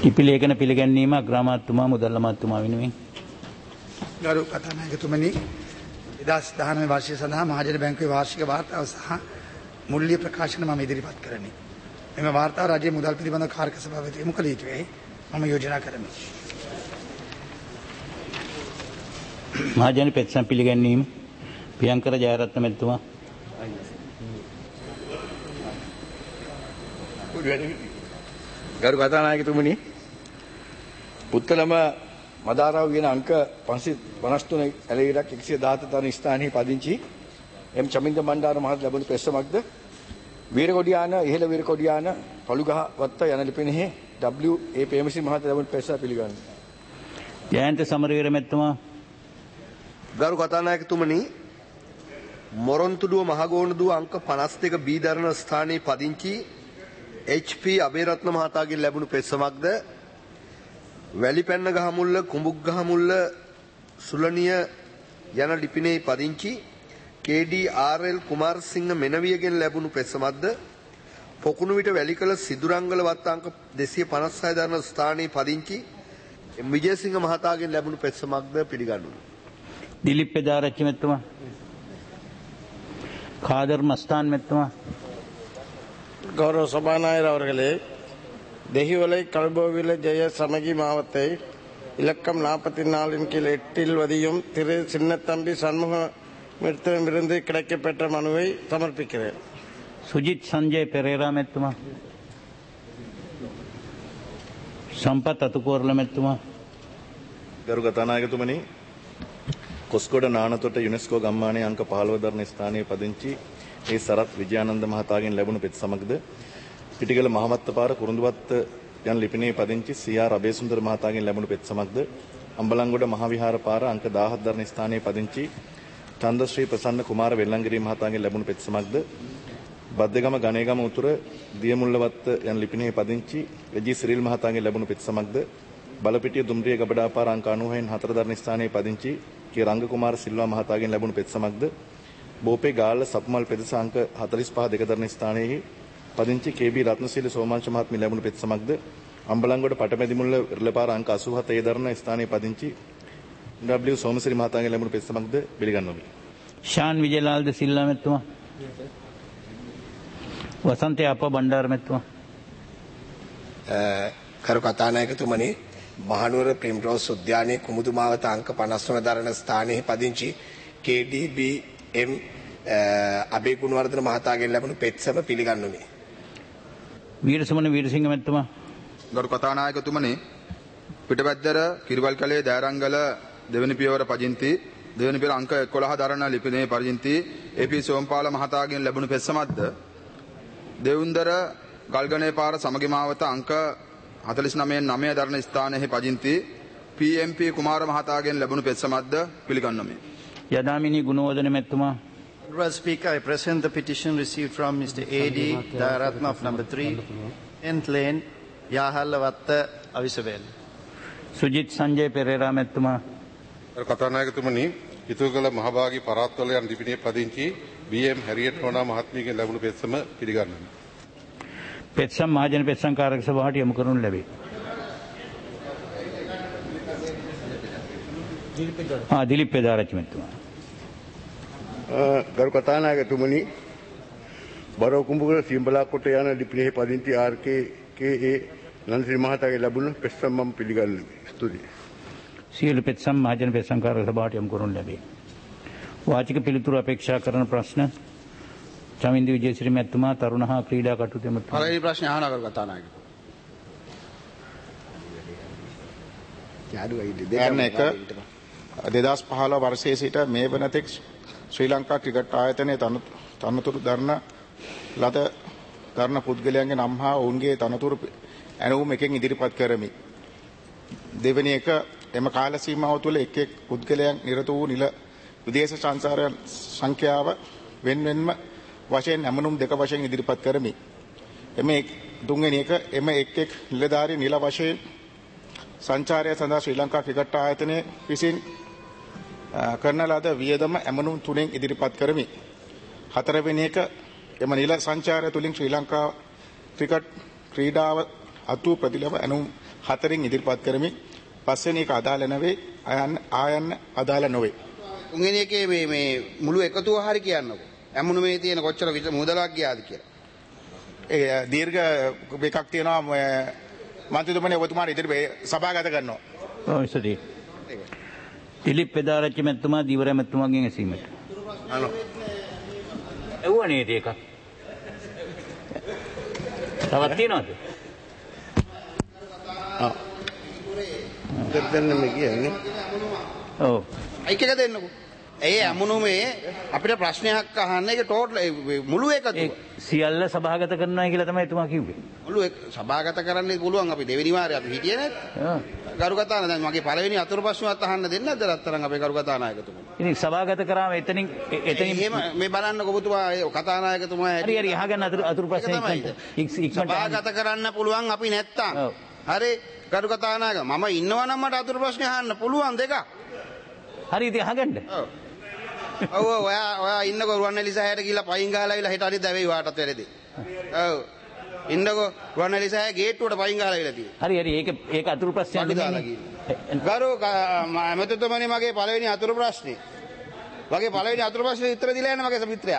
ඉපිලේඛන පිළිගැන්වීම අග්‍රාමාත්‍යතුමා මුදල් අමාත්‍යතුමා වෙනුවෙන්. ගරු කතානායකතුමනි 2019 වර්ෂය සඳහා මහජන බැංකුවේ වාර්ෂික වාර්තාව සහ මුල්‍ය ප්‍රකාශන මම ඉදිරිපත් කරමි. මෙම වාර්තාව රජයේ මුදල් පිළිබඳ කාර්ක සභාවට යොමු කළ යුතුයි මම යෝජනා කරමි. මහජන පෙත්සම් පිළිගැන්වීම ප්‍රියංකර ජයරත්න මැතිතුමා. ගරු කතානායකතුමනි පුත්තලම මදාරාව කියන අංක 553 ඇලවිරක් 117 තන ස්ථානයේ පදිංචි එම් චමින්ද බණ්ඩාර මහත් ලැබුණු ප්‍රශ්නමක්ද වීරකොඩියාන ඉහළ වීරකොඩියාන පළුගහ වත්ත යන ලිපිනෙහි W.A. ප්‍රේමසිංහ මහත් ලැබුණු ප්‍රශ්න පිළිගන්න. ජයන්ත සමරවීර මැතිතුමා. ගරු කතානායකතුමනි මොරොන්තුඩුව මහගෝනදුව අංක 52 B දරන ස්ථානයේ පදිංචි H.P. අබේරත්න මහතාගෙන් ලැබුණු පෙත්සමක්ද වැලිපැන්න ගහමුල්ල කුඹුක් ගහමුල්ල සුලනිය යන ලිපිනේ පදිංචි K.D.R.L. කුමාරසිංහ මෙනවියගෙන් ලැබුණු පෙත්සමක්ද පොකුණු විට වැලිකල සිදුරංගල වත්ත අංක 256 දරන ස්ථානයේ පදිංචි විජේසිංහ මහතාගෙන් ලැබුණු පෙත්සමක්ද පිළිගන්නුනි. දිලිප් පෙදාරච්චි මැතිතුමා. කාදර් මස්තාන් මැතිතුමා. கௌரவ சபாநாயகர் அவர்களே, தெஹிவலை கல்போவில ஜெய சமகி மாவத்தை இலக்கம் 44 கீழ் 8 வதியும் திரு சின்னத்தம்பி சண்முகமிடமிருந்து கிடைக்கப்பெற்ற மனுவை சமர்ப்பிக்கிறேன். சுஜித் சஞ்சய் பெரேரா மெத்துமா. සම්පත් අතුකෝරල මැතිතුමා. ගරු කතානායකතුමනි කොස්ගොඩ නානතොට යුනෙස්කෝ ගම්මානයේ අංක 15 දරන ස්ථානයේ පදිංචි ඒ සරත් විජයානන්ද මහතාගෙන් ලැබුණු පෙත්සමක්ද පිටිගල මහවත්තපාර කුරුඳුවත්ත යන ලිපිනේ පදිංචි සී.ආර්. අබේසුන්දර මහතාගෙන් ලැබුණු පෙත්සමක්ද අම්බලන්ගොඩ මහවිහාර පාර අංක 17 දරන ස්ථානයේ පදිංචි චන්දශ්‍රී ප්‍රසන්න කුමාර වෙල්ලංගිරි මහතාගෙන් ලැබුණු පෙත්සමක්ද බද්දගම ගණේගම උතුර දියමුල්ලවත්ත යන ලිපිනේ පදිංචි රජී සිරිල් මහතාගෙන් ලැබුණු පෙත්සමක්ද බලපිටිය දුම්රිය ගබඩා පාර අංක 96න් 4 දරන ස්ථානයේ පදිංචි කී රංග කුමාර සිල්වා මහතාගෙන් ලැබුණු පෙත්සමක්ද බෝපේ ගාල්ල සප්මල් පෙදෙස අංක 45 දෙක දරන ස්ථානයේ පදිංචි කේ.බී. රත්නශීල සෝමාංශ මහත්මිය ලැබුණු පෙත්සමක්ද අම්බලන්ගොඩ පටමැදිමුල්ල ඉරළපාර අංක 87 ඒ දරන ස්ථානයේ පදිංචි W. සෝමසිරි මහතාගෙන් ලැබුණු පෙත්සමක්ද පිළිගන්නවා. ශාන් විජයලාල්ද සිල්ලා මැතිතුමා. වසන්ත අප බණ්ඩාර මැතිතුමා. කරු කතානායකතුමනි මහනුවර ප්‍රේම්රෝස් උද්‍යානයේ කුමුදු මාවත අංක 53 දරන ස්ථානයේ පදිංචි KDBM අබේ ගුණවර්ධන මහතාගෙන් ලැබුණු පෙත්සම පිළිගන්නුනි. වීරසමන වීරසිංහ මැතිතුමා. ගරු කතානායකතුමනි පිටපැද්දර කිරිවල්කලේ දෑරංගල දෙවනි පියවර පදිංචි දෙවනි පියවර අංක 11 දරන ලිපිනේ පදිංචි AP සෝම්පාල මහතාගෙන් ලැබුණු පෙත්සමක්ද දෙවුන්දර ගල්ගනේ පාර සමගි මාවත අංක 49 දරන ස්ථානයේ පදිංචි PMP කුමාර මහතාගෙන් ලැබුණු පෙත්සමක්ද පිළිගන්නවා. යදාමිනී ගුණවර්ධන මැතිතුමා. Honorable Speaker, I present the petition received from Mr. A.D. Dayaratna of number 3, 10th lane, Yahallavatta, Avisabel. Sujith Sanjaya Perera මැතිතුමා. කතානායකතුමනි ඉතුරුකල මහභාගී පරාත්වල යන ලිපිනේ පදිංචි B.M. හැරියට් රෝනා මහත්මියගෙන් ලැබුණු පෙත්සම පිළිගන්නවා. පෙත්සම් මහජන පෙත්සම් කාරක සභාවට යොමු කරනු ලැබේ. දිලිප් පෙදාරච්චි මැතිතුමා. ගරු කතානායකතුමනි බරෝ කුඹුගල සිඹලාකොට යන ලිපිනේ පදිංචි R.K.A. නන්දිරි මහතාගේ ලැබුණු පෙත්සම් මම පිළිගන්නවා. ස්තුතියි. සියලු පෙත්සම් මහජන පෙත්සම් කාරක සභාවට යොමු කරනු ලැබේ. වාචික පිළිතුරු අපේක්ෂා කරන ප්‍රශ්න චමින්ද විජේසිරි මැතිතුමා තරුණ හා ක්‍රීඩා කටයුතු මැතිතුමා. පළවෙනි ප්‍රශ්නේ අහනවා කරු කතානායක. දෙන්න එක 2015 වර්ෂයේ සිට මේ වනතෙක් ශ්‍රී ලංකා ක්‍රිකට් ආයතනයේ තනතුරු දරන පුද්ගලයන්ගේ නම් හා ඔවුන්ගේ තනතුරු ඇනවුම් එකෙන් ඉදිරිපත් කරමි. දෙවෙනි එක එම කාල සීමාව තුළ එක් එක් පුද්ගලයන් නිරත වූ නිල විදේශ සංචාරයන් සංඛ්‍යාව වෙන්වෙන්ම වශයෙන් ඇමනුම් දෙක වශයෙන් ඉදිරිපත් කරමි. තුන්වෙනි එක එම එක් එක් නිලධාරී නිල වශයෙන් සංචාරය සඳහා ශ්‍රී ලංකා ක්‍රිකට් ආයතනය විසින් කරන ලද වියදම ඇමනුම් තුනෙන් ඉදිරිපත් කරමි. හතරවෙනි එක එම නිල සංචාරය තුලින් ශ්‍රී ලංකා ක්‍රිකට් ක්‍රීඩාව අතු ප්‍රතිලබ ඇනුම් 4න් ඉදිරිපත් කරමින් පස්වෙනි එක අදාළ නැවේ ආයන්න අදාළ නොවේ. තුන්වෙනි එකේ මේ මුළු එකතුව හරි කියන්නකෝ. ඇමුණුමේ තියෙන කොච්චර මුදලක් ගියාද කියලා. ඒ දීර්ඝ එකක් තියෙනවා මන්ත්‍රීතුමනි ඔබතුමාට ඉදිරිපත් සභාගත කරනවා. ඔව් සදී. දිලිප් පෙදාරච්චි මැතිතුමා දීවර මැතිතුමාගෙන් ඇසීමට. එව්වනේ ඒක. තවත් තියෙනවද? දෙන්න මේ කියන්නේ. ඔව්. අයික එක දෙන්නකෝ. ඒ අමුණුමේ අපිට ප්‍රශ්නයක් අහන්න ඒක ටෝටල් මුළු එකතුව. සියල්ල සභාගත කරනවා කියලා තමයි එතුමා කිව්වේ. මුළු සභාගත කරන්න පුළුවන් අපි දෙවෙනි වාරේ අපි හිටියේ නැත්. ගරු කතානායක දැන් මගේ පළවෙනි අතුරු ප්‍රශ්නවත් අහන්න දෙන්නේ නැද්ද රත්තරන් අපේ ගරු කතානායකතුමා. ඉතින් සභාගත කරාම එතනින් එහෙම මේ බලන්නකො ඔබතුමා කතානායකතුමා හරි හරි අහගන්න අතුරු ප්‍රශ්නේ ඉක්මනට සභාගත කරන්න පුළුවන් අපි නැත්තම්. හරි ගරු කතානායක මම ඉන්නවා නම් මට අතුරු ප්‍රශ්නේ අහන්න පුළුවන් දෙකක්. හරි ඉතින් අහගන්න. ඔව් ඔයා ඉන්නකෝ රුවන්වැලි සෑයට ගිහලා පයින් ගහලා ආවිලා හෙට අනිත් දැවෙයි වාටත් වෙලදී. ඔව්. ඉන්නකෝ රුවන්වැලි සෑය ගේට්ටුවට පයින් ගහලා ආවිලා තියෙනවා. හරි ඒක අතුරු ප්‍රශ්නයක් නෙමෙයි. ගරු මැතිතුමනි මගේ පළවෙනි අතුරු ප්‍රශ්නේ. මගේ පළවෙනි අතුරු ප්‍රශ්නේ උත්තර දීලා යන්න මගේ මිත්‍රයා.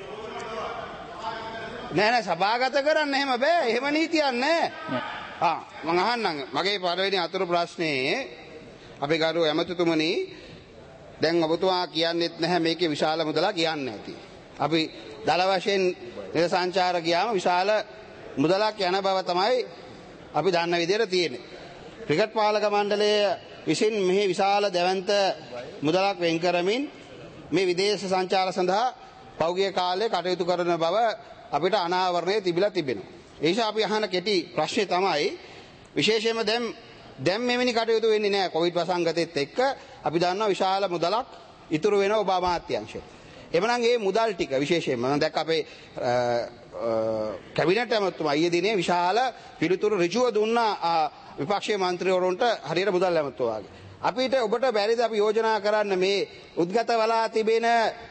නෑ සභාගත කරන්න එහෙම බෑ. එහෙම නීතියක් නෑ. මම අහන්නම් මගේ පළවෙනි අතුරු ප්‍රශ්නේ අපේ ගරු ඇමතිතුමනි දැන් ඔබතුමා කියන්නෙත් නැහැ මේකේ විශාල මුදලක් කියන්න ඇති. අපි දල වශයෙන් නිල සංචාර ගියාම විශාල මුදලක් යන බව තමයි අපි දන්න විදිහට තියෙන්නේ. ක්‍රිකට් පාලක මණ්ඩලය විසින් මෙහි විශාල දැවැන්ත මුදලක් වෙන් කරමින් මේ විදේශ සංචාර සඳහා පෞගිය කාලේ කටයුතු කරන බව අපිට අනාවරණය තිබිලා තිබෙනවා. ඒ නිසා අපි අහන කෙටි ප්‍රශ්නේ තමයි විශේෂයෙන්ම දැන් මෙවැනි කටයුතු වෙන්නේ නැහැ කොවිඩ් වසංගතෙත් එක්ක අපි දන්නවා විශාල මුදලක් ඉතුරු වෙනවා ඔබ අමාත්‍යාංශයට. එමනම් මේ මුදල් ටික විශේෂයෙන්ම මම දැක්ක අපේ කැබිනට් ඇමතුමා ඊයේ දිනේ විශාල පිළිතුරු ඍජුව දුන්නා විපක්ෂීය මන්ත්‍රීවරුන්ට හරියට මුදල් ඇමතුමාගේ. අපිට ඔබට බැරිද අපි යෝජනා කරන්න මේ උද්ගත වලා තිබෙන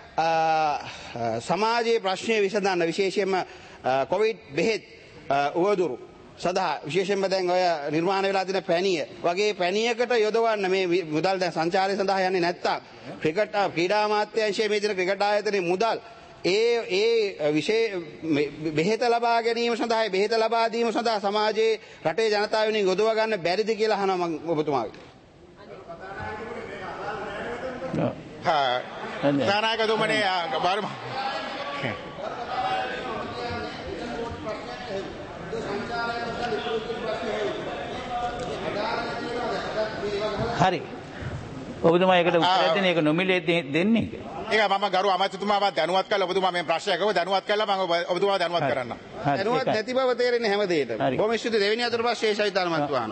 සමාජයේ ප්‍රශ්න විසඳන්න විශේෂයෙන්ම කොවිඩ් බෙහෙත් උවදුරු සදා විශේෂයෙන්ම දැන් ඔය නිර්මාණය වෙලා තියෙන පැණිය වගේ පැණියකට යොදවන්න මේ මුදල් දැන් සංචාරය සඳහා යන්නේ නැත්තම් ක්‍රිකට් ක්‍රීඩා අමාත්‍යාංශයේ මේ දින ක්‍රිකට් ආයතනයේ මුදල් ඒ විශේෂ බෙහෙත ලබා ගැනීම සඳහා බෙහෙත ලබා දීම සඳහා සමාජයේ රටේ ජනතාව වෙනුවෙන් යොදව ගන්න බැරිද කියලා අහනවා මම ඔබතුමාගෙන්. නායකතුමනි හරි. ඔබතුමා ඒකට උත්තර දෙන්න ඒක නොමිලේ දෙන්නේ. ඒක මම ගරු අමාත්‍යතුමාව දැනුවත් කළා ඔබතුමා මේ ප්‍රශ්නයක් අහුව දැනුවත් කළා මම ඔබතුමාව දැනුවත් කරන්න. දැනුවත් නැති බව තේරෙන්නේ හැම දෙයකටම. බොහොම ස්තුතියි දෙවෙනි අතර ප්‍රශ්නේ ශෛතාන මන්තුආන.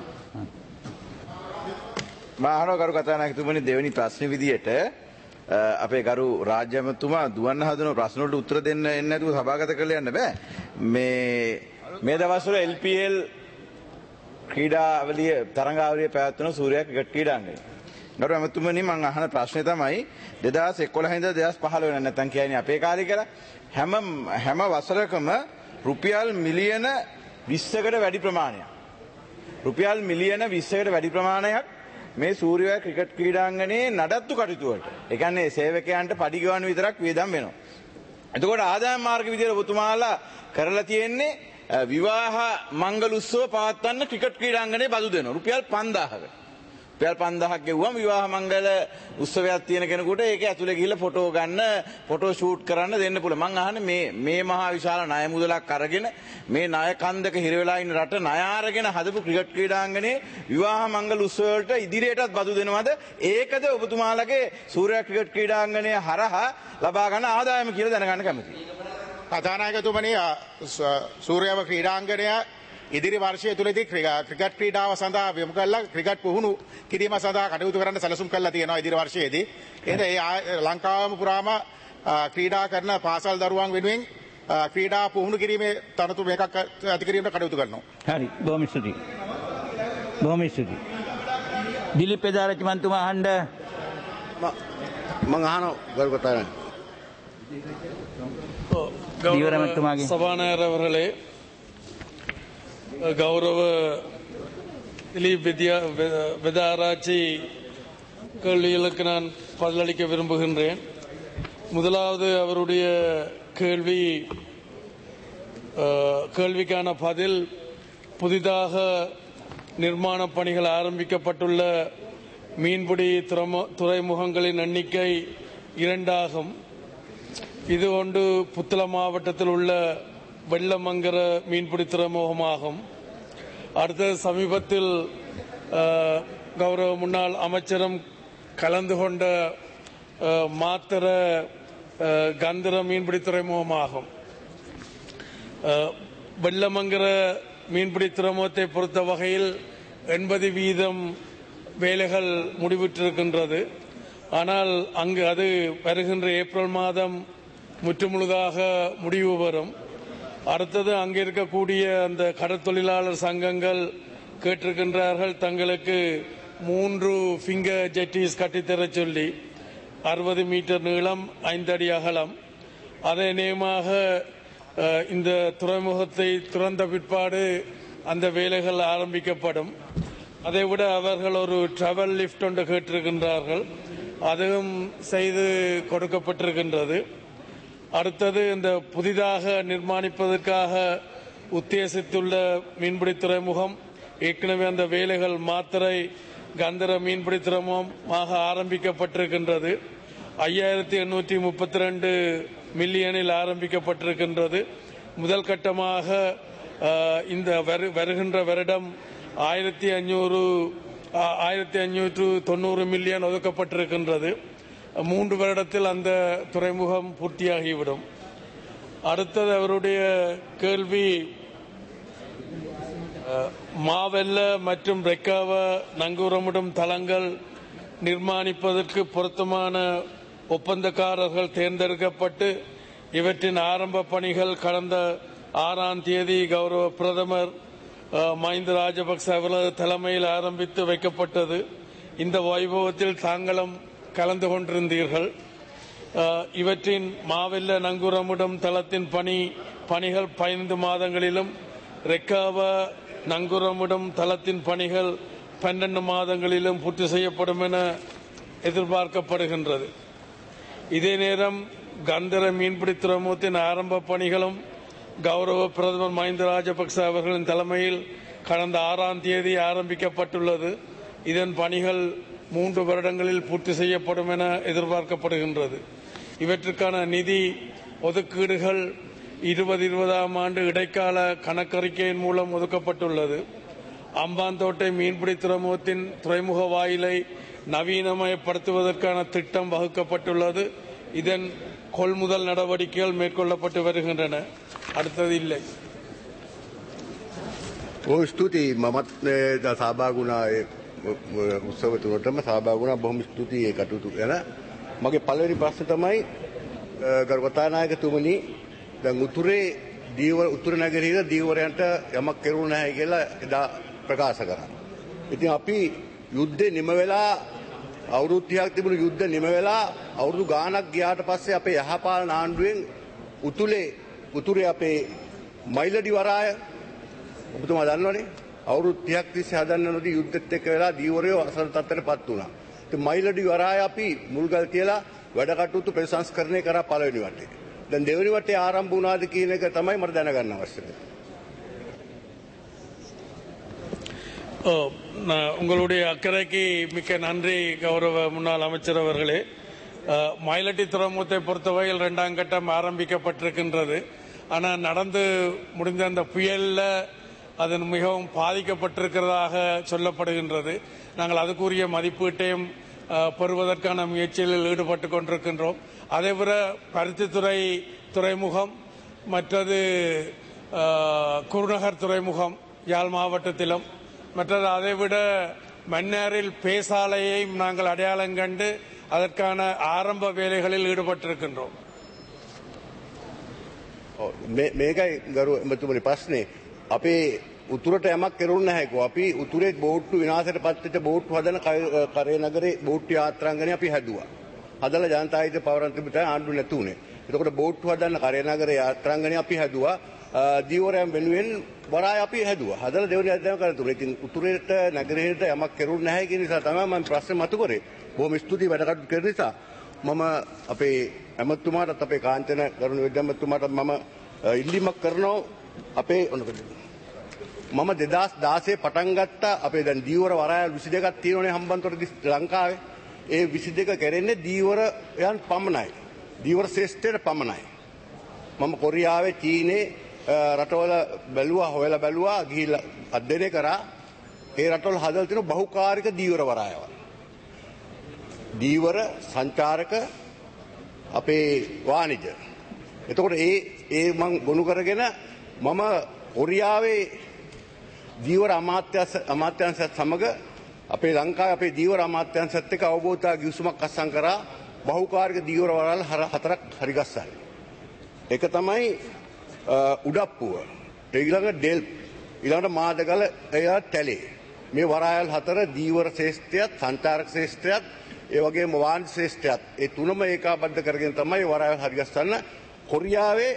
මම අහනවා ගරු කතානායකතුමනි දෙවෙනි ප්‍රශ්නේ විදියට අපේ ගරු රාජ්‍ය ඇමතුමා දුවන්න හදන ප්‍රශ්න වලට උත්තර දෙන්න එන්නේ නැතුව සභාගත කරලා යන්න බෑ. මේ දවස්වල LPL ක්‍රීඩාවලිය තරඟාවලිය පැවැත්වෙන සූර්යා ක්‍රිකට් ක්‍රීඩාංගණය. ගරු ඇමතුමනි මම අහන ප්‍රශ්නේ තමයි 2011 ඉඳලා 2015 වෙනකන් නැත්තම් කියන්නේ අපේ කාලේ කියලා හැම වසරකම රුපියල් මිලියන 20කට වැඩි ප්‍රමාණයක්. රුපියල් මිලියන 20කට වැඩි ප්‍රමාණයක් මේ සූර්යා ක්‍රිකට් ක්‍රීඩාංගණයේ නඩත්තු කටයුතු වලට. ඒ කියන්නේ සේවකයන්ට පඩි ගෙවන්න විතරක් වියදම් වෙනවා. එතකොට ආදායම් මාර්ග විදියට ඔබතුමාලා කරලා තියෙන්නේ විවාහ මංගල උත්සව පවත්වන්න ක්‍රිකට් ක්‍රීඩාංගණයේ බදු දෙනවා. රුපියල් 5000කට. රුපියල් 5000ක් ගෙවුවම විවාහ මංගල උත්සවයක් තියෙන කෙනෙකුට ඒක ඇතුලේ ගිහිල්ලා ෆොටෝ ගන්න, ෆොටෝ ෂූට් කරන්න දෙන්න පුළුවන්. මං අහන්නේ මේ මහා විශාල ණය මුදලක් අරගෙන මේ ණය කන්දක හිර වෙලා ඉන්න රට ණය අරගෙන හදපු ක්‍රිකට් ක්‍රීඩාංගණයේ විවාහ මංගල උත්සව වලට ඉදිරියටත් බදු දෙනවද? ඒකද ඔබතුමාලගේ සූර්යා ක්‍රිකට් ක්‍රීඩාංගණය හරහා ලබා ගන්න ආදායම කියලා දැනගන්න කැමතියි. කතානායකතුමනි සූර්යව ක්‍රීඩාංගණය ඉදිරි වර්ෂය තුලදී ක්‍රිකට් ක්‍රීඩාව සඳහා යොමු කරලා ක්‍රිකට් පුහුණු කිරීම සඳහා කටයුතු කරන්න සැලසුම් කරලා තියෙනවා ඉදිරි වර්ෂයේදී. එහෙනම් ඒ ලංකාවම පුරාම ක්‍රීඩා කරන පාසල් දරුවන් වෙනුවෙන් ක්‍රීඩා පුහුණු කිරීමේ තනතුරු මේකක් ඇති කිරීමට කටයුතු කරනවා. හරි බොහොම ස්තුතියි. බොහොම ස්තුතියි. දිලිප් පෙදාරච්චි මන්තුමා අහන්න මම අහනවා ගරු කතානායක. දීවර මන්තුමාගේ சபாநாயகர் அவர்களே கௌரவ திலீப் வெதாராய்ச்சி கேள்விகளுக்கு நான் பதிலளிக்க விரும்புகின்றேன். முதலாவது அவருடைய கேள்விக்கான பதில், புதிதாக நிர்மாண பணிகள் ஆரம்பிக்கப்பட்டுள்ள மீன்பிடி துறைமுகங்களின் எண்ணிக்கை 2 ஆகும். இது ஒன்று புத்தளம் மாவட்டத்தில் உள்ள வெள்ளமங்கர மீன்பிடி துறைமுகமாகும். அடுத்தது சமீபத்தில் கௌரவ முன்னாள் அமைச்சரும் கலந்து கொண்ட மாத்தர கந்தர மீன்பிடி துறைமுகமாகும். வெள்ளமங்கர மீன்பிடி துறைமுகத்தை பொறுத்த வகையில் 80% வேலைகள் முடிவுற்றிருக்கின்றது. ஆனால் அங்கு அது வருகின்ற ஏப்ரல் மாதம் முற்றுமுழுதாக முடிவு வரும். அடுத்தது அங்கே இருக்கக்கூடிய அந்த கடற்தொழிலாளர் சங்கங்கள் கேட்டிருக்கின்றார்கள் தங்களுக்கு 3 ஃபிங்கர் ஜெட்டிஸ் கட்டித்தர சொல்லி, 60 மீட்டர் நீளம், 5 அடி அகலம். அதே நேமாக இந்த துறைமுகத்தை திறந்த பிற்பாடு அந்த வேலைகள் ஆரம்பிக்கப்படும். அதைவிட அவர்கள் ஒரு டிராவல் லிப்ட் ஒன்று கேட்டிருக்கின்றார்கள், அதுவும் செய்து கொடுக்கப்பட்டிருக்கின்றது. அடுத்தது இந்த புதிதாக நிர்மாணிப்பதற்காக உத்தேசித்துள்ள மீன்பிடி துறைமுகம் ஏற்கனவே அந்த வேலைகள் மாத்தரை கந்தர மீன்பிடி துறைமுகமாக ஆரம்பிக்கப்பட்டிருக்கின்றது. 5832 மில்லியனில் ஆரம்பிக்கப்பட்டிருக்கின்றது. முதல் கட்டமாக இந்த வருகின்ற வருடம் 1590 மில்லியன் ஒதுக்கப்பட்டிருக்கின்றது. 3 வருடத்தில் அந்த துறைமுகம் பூர்த்தியாகிவிடும். அடுத்தது அவருடைய கேள்வி, மாவெல்ல மற்றும் ரெக்காவ நங்கூரமிடும் தளங்கள் நிர்மாணிப்பதற்கு பொருத்தமான ஒப்பந்தக்காரர்கள் தேர்ந்தெடுக்கப்பட்டு இவற்றின் ஆரம்ப பணிகள் கடந்த 6ஆம் தேதி கௌரவ பிரதமர் மஹிந்த ராஜபக்ச அவர்களது தலைமையில் ஆரம்பித்து வைக்கப்பட்டது. இந்த வைபவத்தில் தாங்களும் கலந்து கொண்டிருந்தீர்கள். இவற்றின் மாவெல்ல நங்கூரமிடும் தளத்தின் பணிகள் 15 மாதங்களிலும், ரெக்காவ நங்கூரமிடும் தளத்தின் பணிகள் 12 மாதங்களிலும் பூர்த்தி செய்யப்படும் என எதிர்பார்க்கப்படுகின்றது. இதே நேரம் கந்தர மீன்பிடி துறைமுகத்தின் ஆரம்ப பணிகளும் கௌரவ பிரதமர் மஹிந்த ராஜபக்ச அவர்களின் தலைமையில் கடந்த 6ஆம் தேதி ஆரம்பிக்கப்பட்டுள்ளது. இதன் பணிகள் 3 வருடங்களில் பூர்த்தி செய்யப்படும் என எதிர்பார்க்கப்படுகின்றது. இவற்றுக்கான நிதி ஒதுக்கீடுகள் 2020ஆம் ஆண்டு இடைக்கால கணக்கறிக்கையின் மூலம் ஒதுக்கப்பட்டுள்ளது. அம்பாந்தோட்டை மீன்பிடி துறைமுகத்தின் துறைமுக வாயிலை நவீனமயப்படுத்துவதற்கான திட்டம் வகுக்கப்பட்டுள்ளது. இதன் கொள்முதல் நடவடிக்கைகள் மேற்கொள்ளப்பட்டு வருகின்றன. அடுத்தது இல்லை. ස්තුතියි මමත් සහභාගුණා උත්සව තුනටම සහභාගුණා. බොහොම ස්තුතියි ඒ කටයුතු ගැන. මගේ පළවෙනි ප්‍රශ්නේ තමයි ගරු කතානායකතුමනි, දැන් උතුර නගරයේ දීවරයන්ට යමක් කෙරුණ නැහැ කියලා එදා ප්‍රකාශ කරා. ඉතින් අපි යුද්ධේ නිම වෙලා අවුරුදු 30ක් තිබුණු යුද්ධ නිම වෙලා අවුරුදු ගාණක් ගියාට පස්සේ අපේ යහපාලන ආණ්ඩුවෙන් උතුරේ අපේ මයිලඩි වරාය ඔබතුමා දන්නවනේ, අවුරුදු 30ක් තිස්සේ හදන්න නොදී යුද්ධෙත් එක්ක වෙලා දීවරයෝ අසල තත්ත්වයටපත් වුණා. ඉතින් මයිලඩි වරාය අපි මුල්ගල් තියලා වැඩ කටයුතු ප්‍රසංස්කරණය කරා පළවෙනි වටේ. දැන් දෙවෙනි වටේ ආරම්භ වුණාද කියන එක තමයි මට දැනගන්න අවශ්‍යයි. உங்களுடைய அக்கறைக்கு மிக்க நன்றி கௌரவ முன்னாள் அமைச்சர் அவர்களே. மயிலட்டி துறைமுகத்தை பொறுத்தவரையில் 2ஆம் கட்டம் ஆரம்பிக்கப்பட்டிருக்கின்றது. ஆனால் நடந்து முடிந்த அந்த புயலில் அது மிகவும் பாதிக்கப்பட்டிருக்கிறதாக சொல்லப்படுகின்றது. நாங்கள் அதுக்குரிய மதிப்பீட்டையும் பெறுவதற்கான முயற்சிகளில் ஈடுபட்டு கொண்டிருக்கின்றோம். அதேபோல பருத்தித்துறை துறைமுகம், மற்றது குருநகர் துறைமுகம் யாழ் மாவட்டத்திலும், மற்றது அதைவிட மன்னாரில் பேசாலையை நாங்கள் அடையாளம் கண்டு அதற்கான ஆரம்ப வேலைகளில் ஈடுபட்டிருக்கின்றோம். මේකයි ගරු එමතුමනි ප්‍රශ්නේ. අපේ උතුරට යමක් කෙරුණ නැහැ කෝ. අපි උතුරේ බෝට්ටු විනාශයට පත් වෙච්ච බෝට්ටු හදන කරේ නගරේ බෝට්ටු යාත්‍රාංගණය අපි හැදුවා. හදලා ජනතායිත පවරන් තිබුණා ආණ්ඩු නැතුනේ. එතකොට බෝට්ටු හදන්න කරේ නගරේ යාත්‍රාංගණය අපි හැදුවා. දීවරයන් වෙනුවෙන් වරාය අපි හැදුවා. හදලා දෙවෙනි අධ්‍යයනය කරලා තුනේ. ඉතින් උතුරේට නගරයට යමක් කෙරුන්නේ නැහැ කියන නිසා තමයි මම ප්‍රශ්නේ මතු කරේ. බොහොම ස්තුතියි වැඩ කටයුතු කරන නිසා. මම අපේ ඇමතුමාටත් අපේ කාංචන කරුණ විද්‍යාමතුමාටත් මම ඉල්ලීමක් කරනවා අපේ මම 2016 පටන් ගත්තා අපේ දැන් දීවර වරායල් 22ක් තියෙනනේ හම්බන්තොට ලංකාවේ. ඒ 22 කරන්නේ දීවරයන් පමණයි. දීවර ශ්‍රේෂ්ඨයට පමණයි. මම කොරියාවේ චීනේ රටවල බැලුවා හොයලා බැලුවා ගිහිල්ලා අධ්‍යයනය කරා. ඒ රටවල හදලා තියෙන බහුකාර්යක දීවර වරායවල්. දීවර සංචාරක අපේ වාණිජ. එතකොට ඒ මම ගොනු කරගෙන මම කොරියාවේ දීවර අමාත්‍යාංශයත් සමග අපේ ලංකාවේ අපේ දීවර අමාත්‍යාංශයත් එක්ක අවබෝධතා ගිවිසුමක් අත්සන් කරා බහුකාර්යක දීවර වරායල් 4ක් හරිගස්සන්නේ. ඒක තමයි උඩප්පුව, ඊළඟ ඩෙල්, ඊළඟට මාදගල, එයා තැලේ. මේ වරායල් 4 දීවර ශ්‍රේෂ්ඨයත්, සංචාරක ශ්‍රේෂ්ඨයත්, ඒ වගේම වාණිජ ශ්‍රේෂ්ඨයත්. ඒ තුනම ඒකාබද්ධ කරගෙන තමයි වරායල් හරිගස්සන්න. කොරියාවේ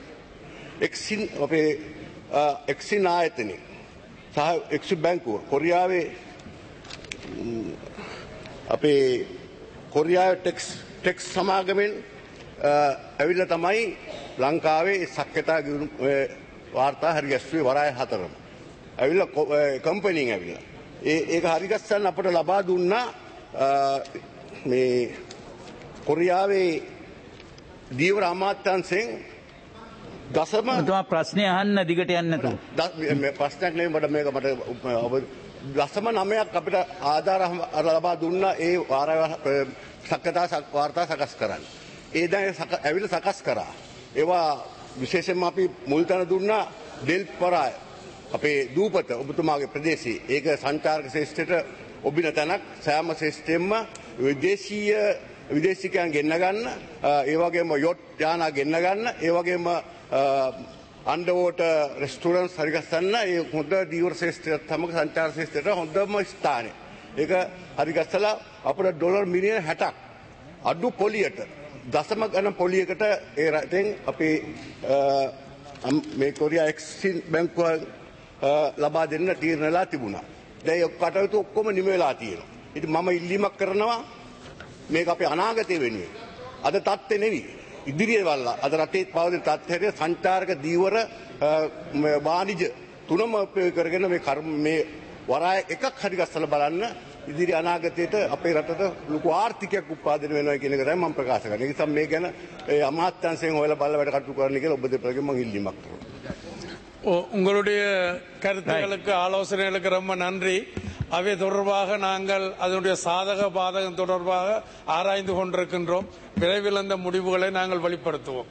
එක්සින් ආයතනය සහ එක්සින් බැංකුව කොරියාවේ අපේ කොරියාවේ ටෙක්ස් සමාගමෙන් ඇවිල්ලා තමයි ලංකාවේ සක්්‍යතා වාර්තා හරිගැස්ුවේ වරාය 4ම. ඇවිල්ලා කම්පැනියෙන් ඇවිල්ලා. ඒක හරිගස්සන්න අපට ලබා දුන්නා මේ කොරියාවේ දීවර අමාත්‍යාංශයෙන් දශම ප්‍රශ්නය අහන්න දිගට යන්න නැතුව. ප්‍රශ්නයක් නෙවෙයි මට මේක දශම 9ක් අපිට ආධාර ලබා දුන්නා ඒ සක්්‍යතා වාර්තා සකස් කරන්න. ඒ දැන් ඇවිල්ලා සකස් කරා. ඒවා විශේෂයෙන්ම අපි මුල් තැන දුන්නා ඩෙල් වරාය. අපේ දූපත ඔබතුමාගේ ප්‍රදේශයේ. ඒක සංචාරක ශ්‍රේෂ්ඨයට ඔබින තැනක්. සෑම ශ්‍රේෂ්ඨයෙන්ම විදේශිකයන් ගෙන්න ගන්න, ඒ වගේම යොට් යානා ගෙන්න ගන්න, ඒ වගේම අන්ඩර්වෝටර් රෙස්ටුරන්ට්ස් හරිගස්සන්න ඒ හොඳ දීවර ශ්‍රේෂ්ඨයත් සමග සංචාර ශ්‍රේෂ්ඨයට හොඳම ස්ථානය. ඒක හරිගස්සලා අපිට ඩොලර් මිලියන 60ක් අඩු පොලියට දශම ගණන් පොලියකට ඒ රටෙන් අපේ මේ කොරියා එක්සින් බැංකුව ලබා දෙන්න තීරණලා තිබුණා. දැන් ඒ කටයුතු ඔක්කොම නිම වෙලා තියෙනවා. ඉතින් මම ඉල්ලීමක් කරනවා මේක අපේ අනාගතය වෙනුවෙන්. අද තත්ත්වේ නෙවෙයි. ඉදිරියේ වල්ලා අද රටේ පවතින තත්ත්වයේ සංචාරක දීවර වාණිජ තුනම උපයෝග කරගෙන මේ වරාය එකක් හරි ගස්සලා බලන්න ඉදිරි අනාගතයට අපේ රටට ලොකු ආර්ථිකයක් උත්පාදනය වෙනවා කියන එක තමයි මම ප්‍රකාශ කරන්නේ. ඒ නිසා මේ ගැන අමාත්‍යාංශයෙන් හොයලා බලලා වැඩ කටයුතු කරන්න කියලා ඔබ දෙපළගෙන් මම ඉල්ලීමක් කරනවා. உங்களுடைய கருத்துகளுக்கு ஆலோசனைகளுக்கு ரொம்ப நன்றி. அவை தொடர்பாக நாங்கள் அதனுடைய சாதக பாதகம் தொடர்பாக ஆராய்ந்து கொண்டிருக்கின்றோம். விரைவில் அந்த முடிவுகளை நாங்கள் வெளிப்படுத்துவோம்.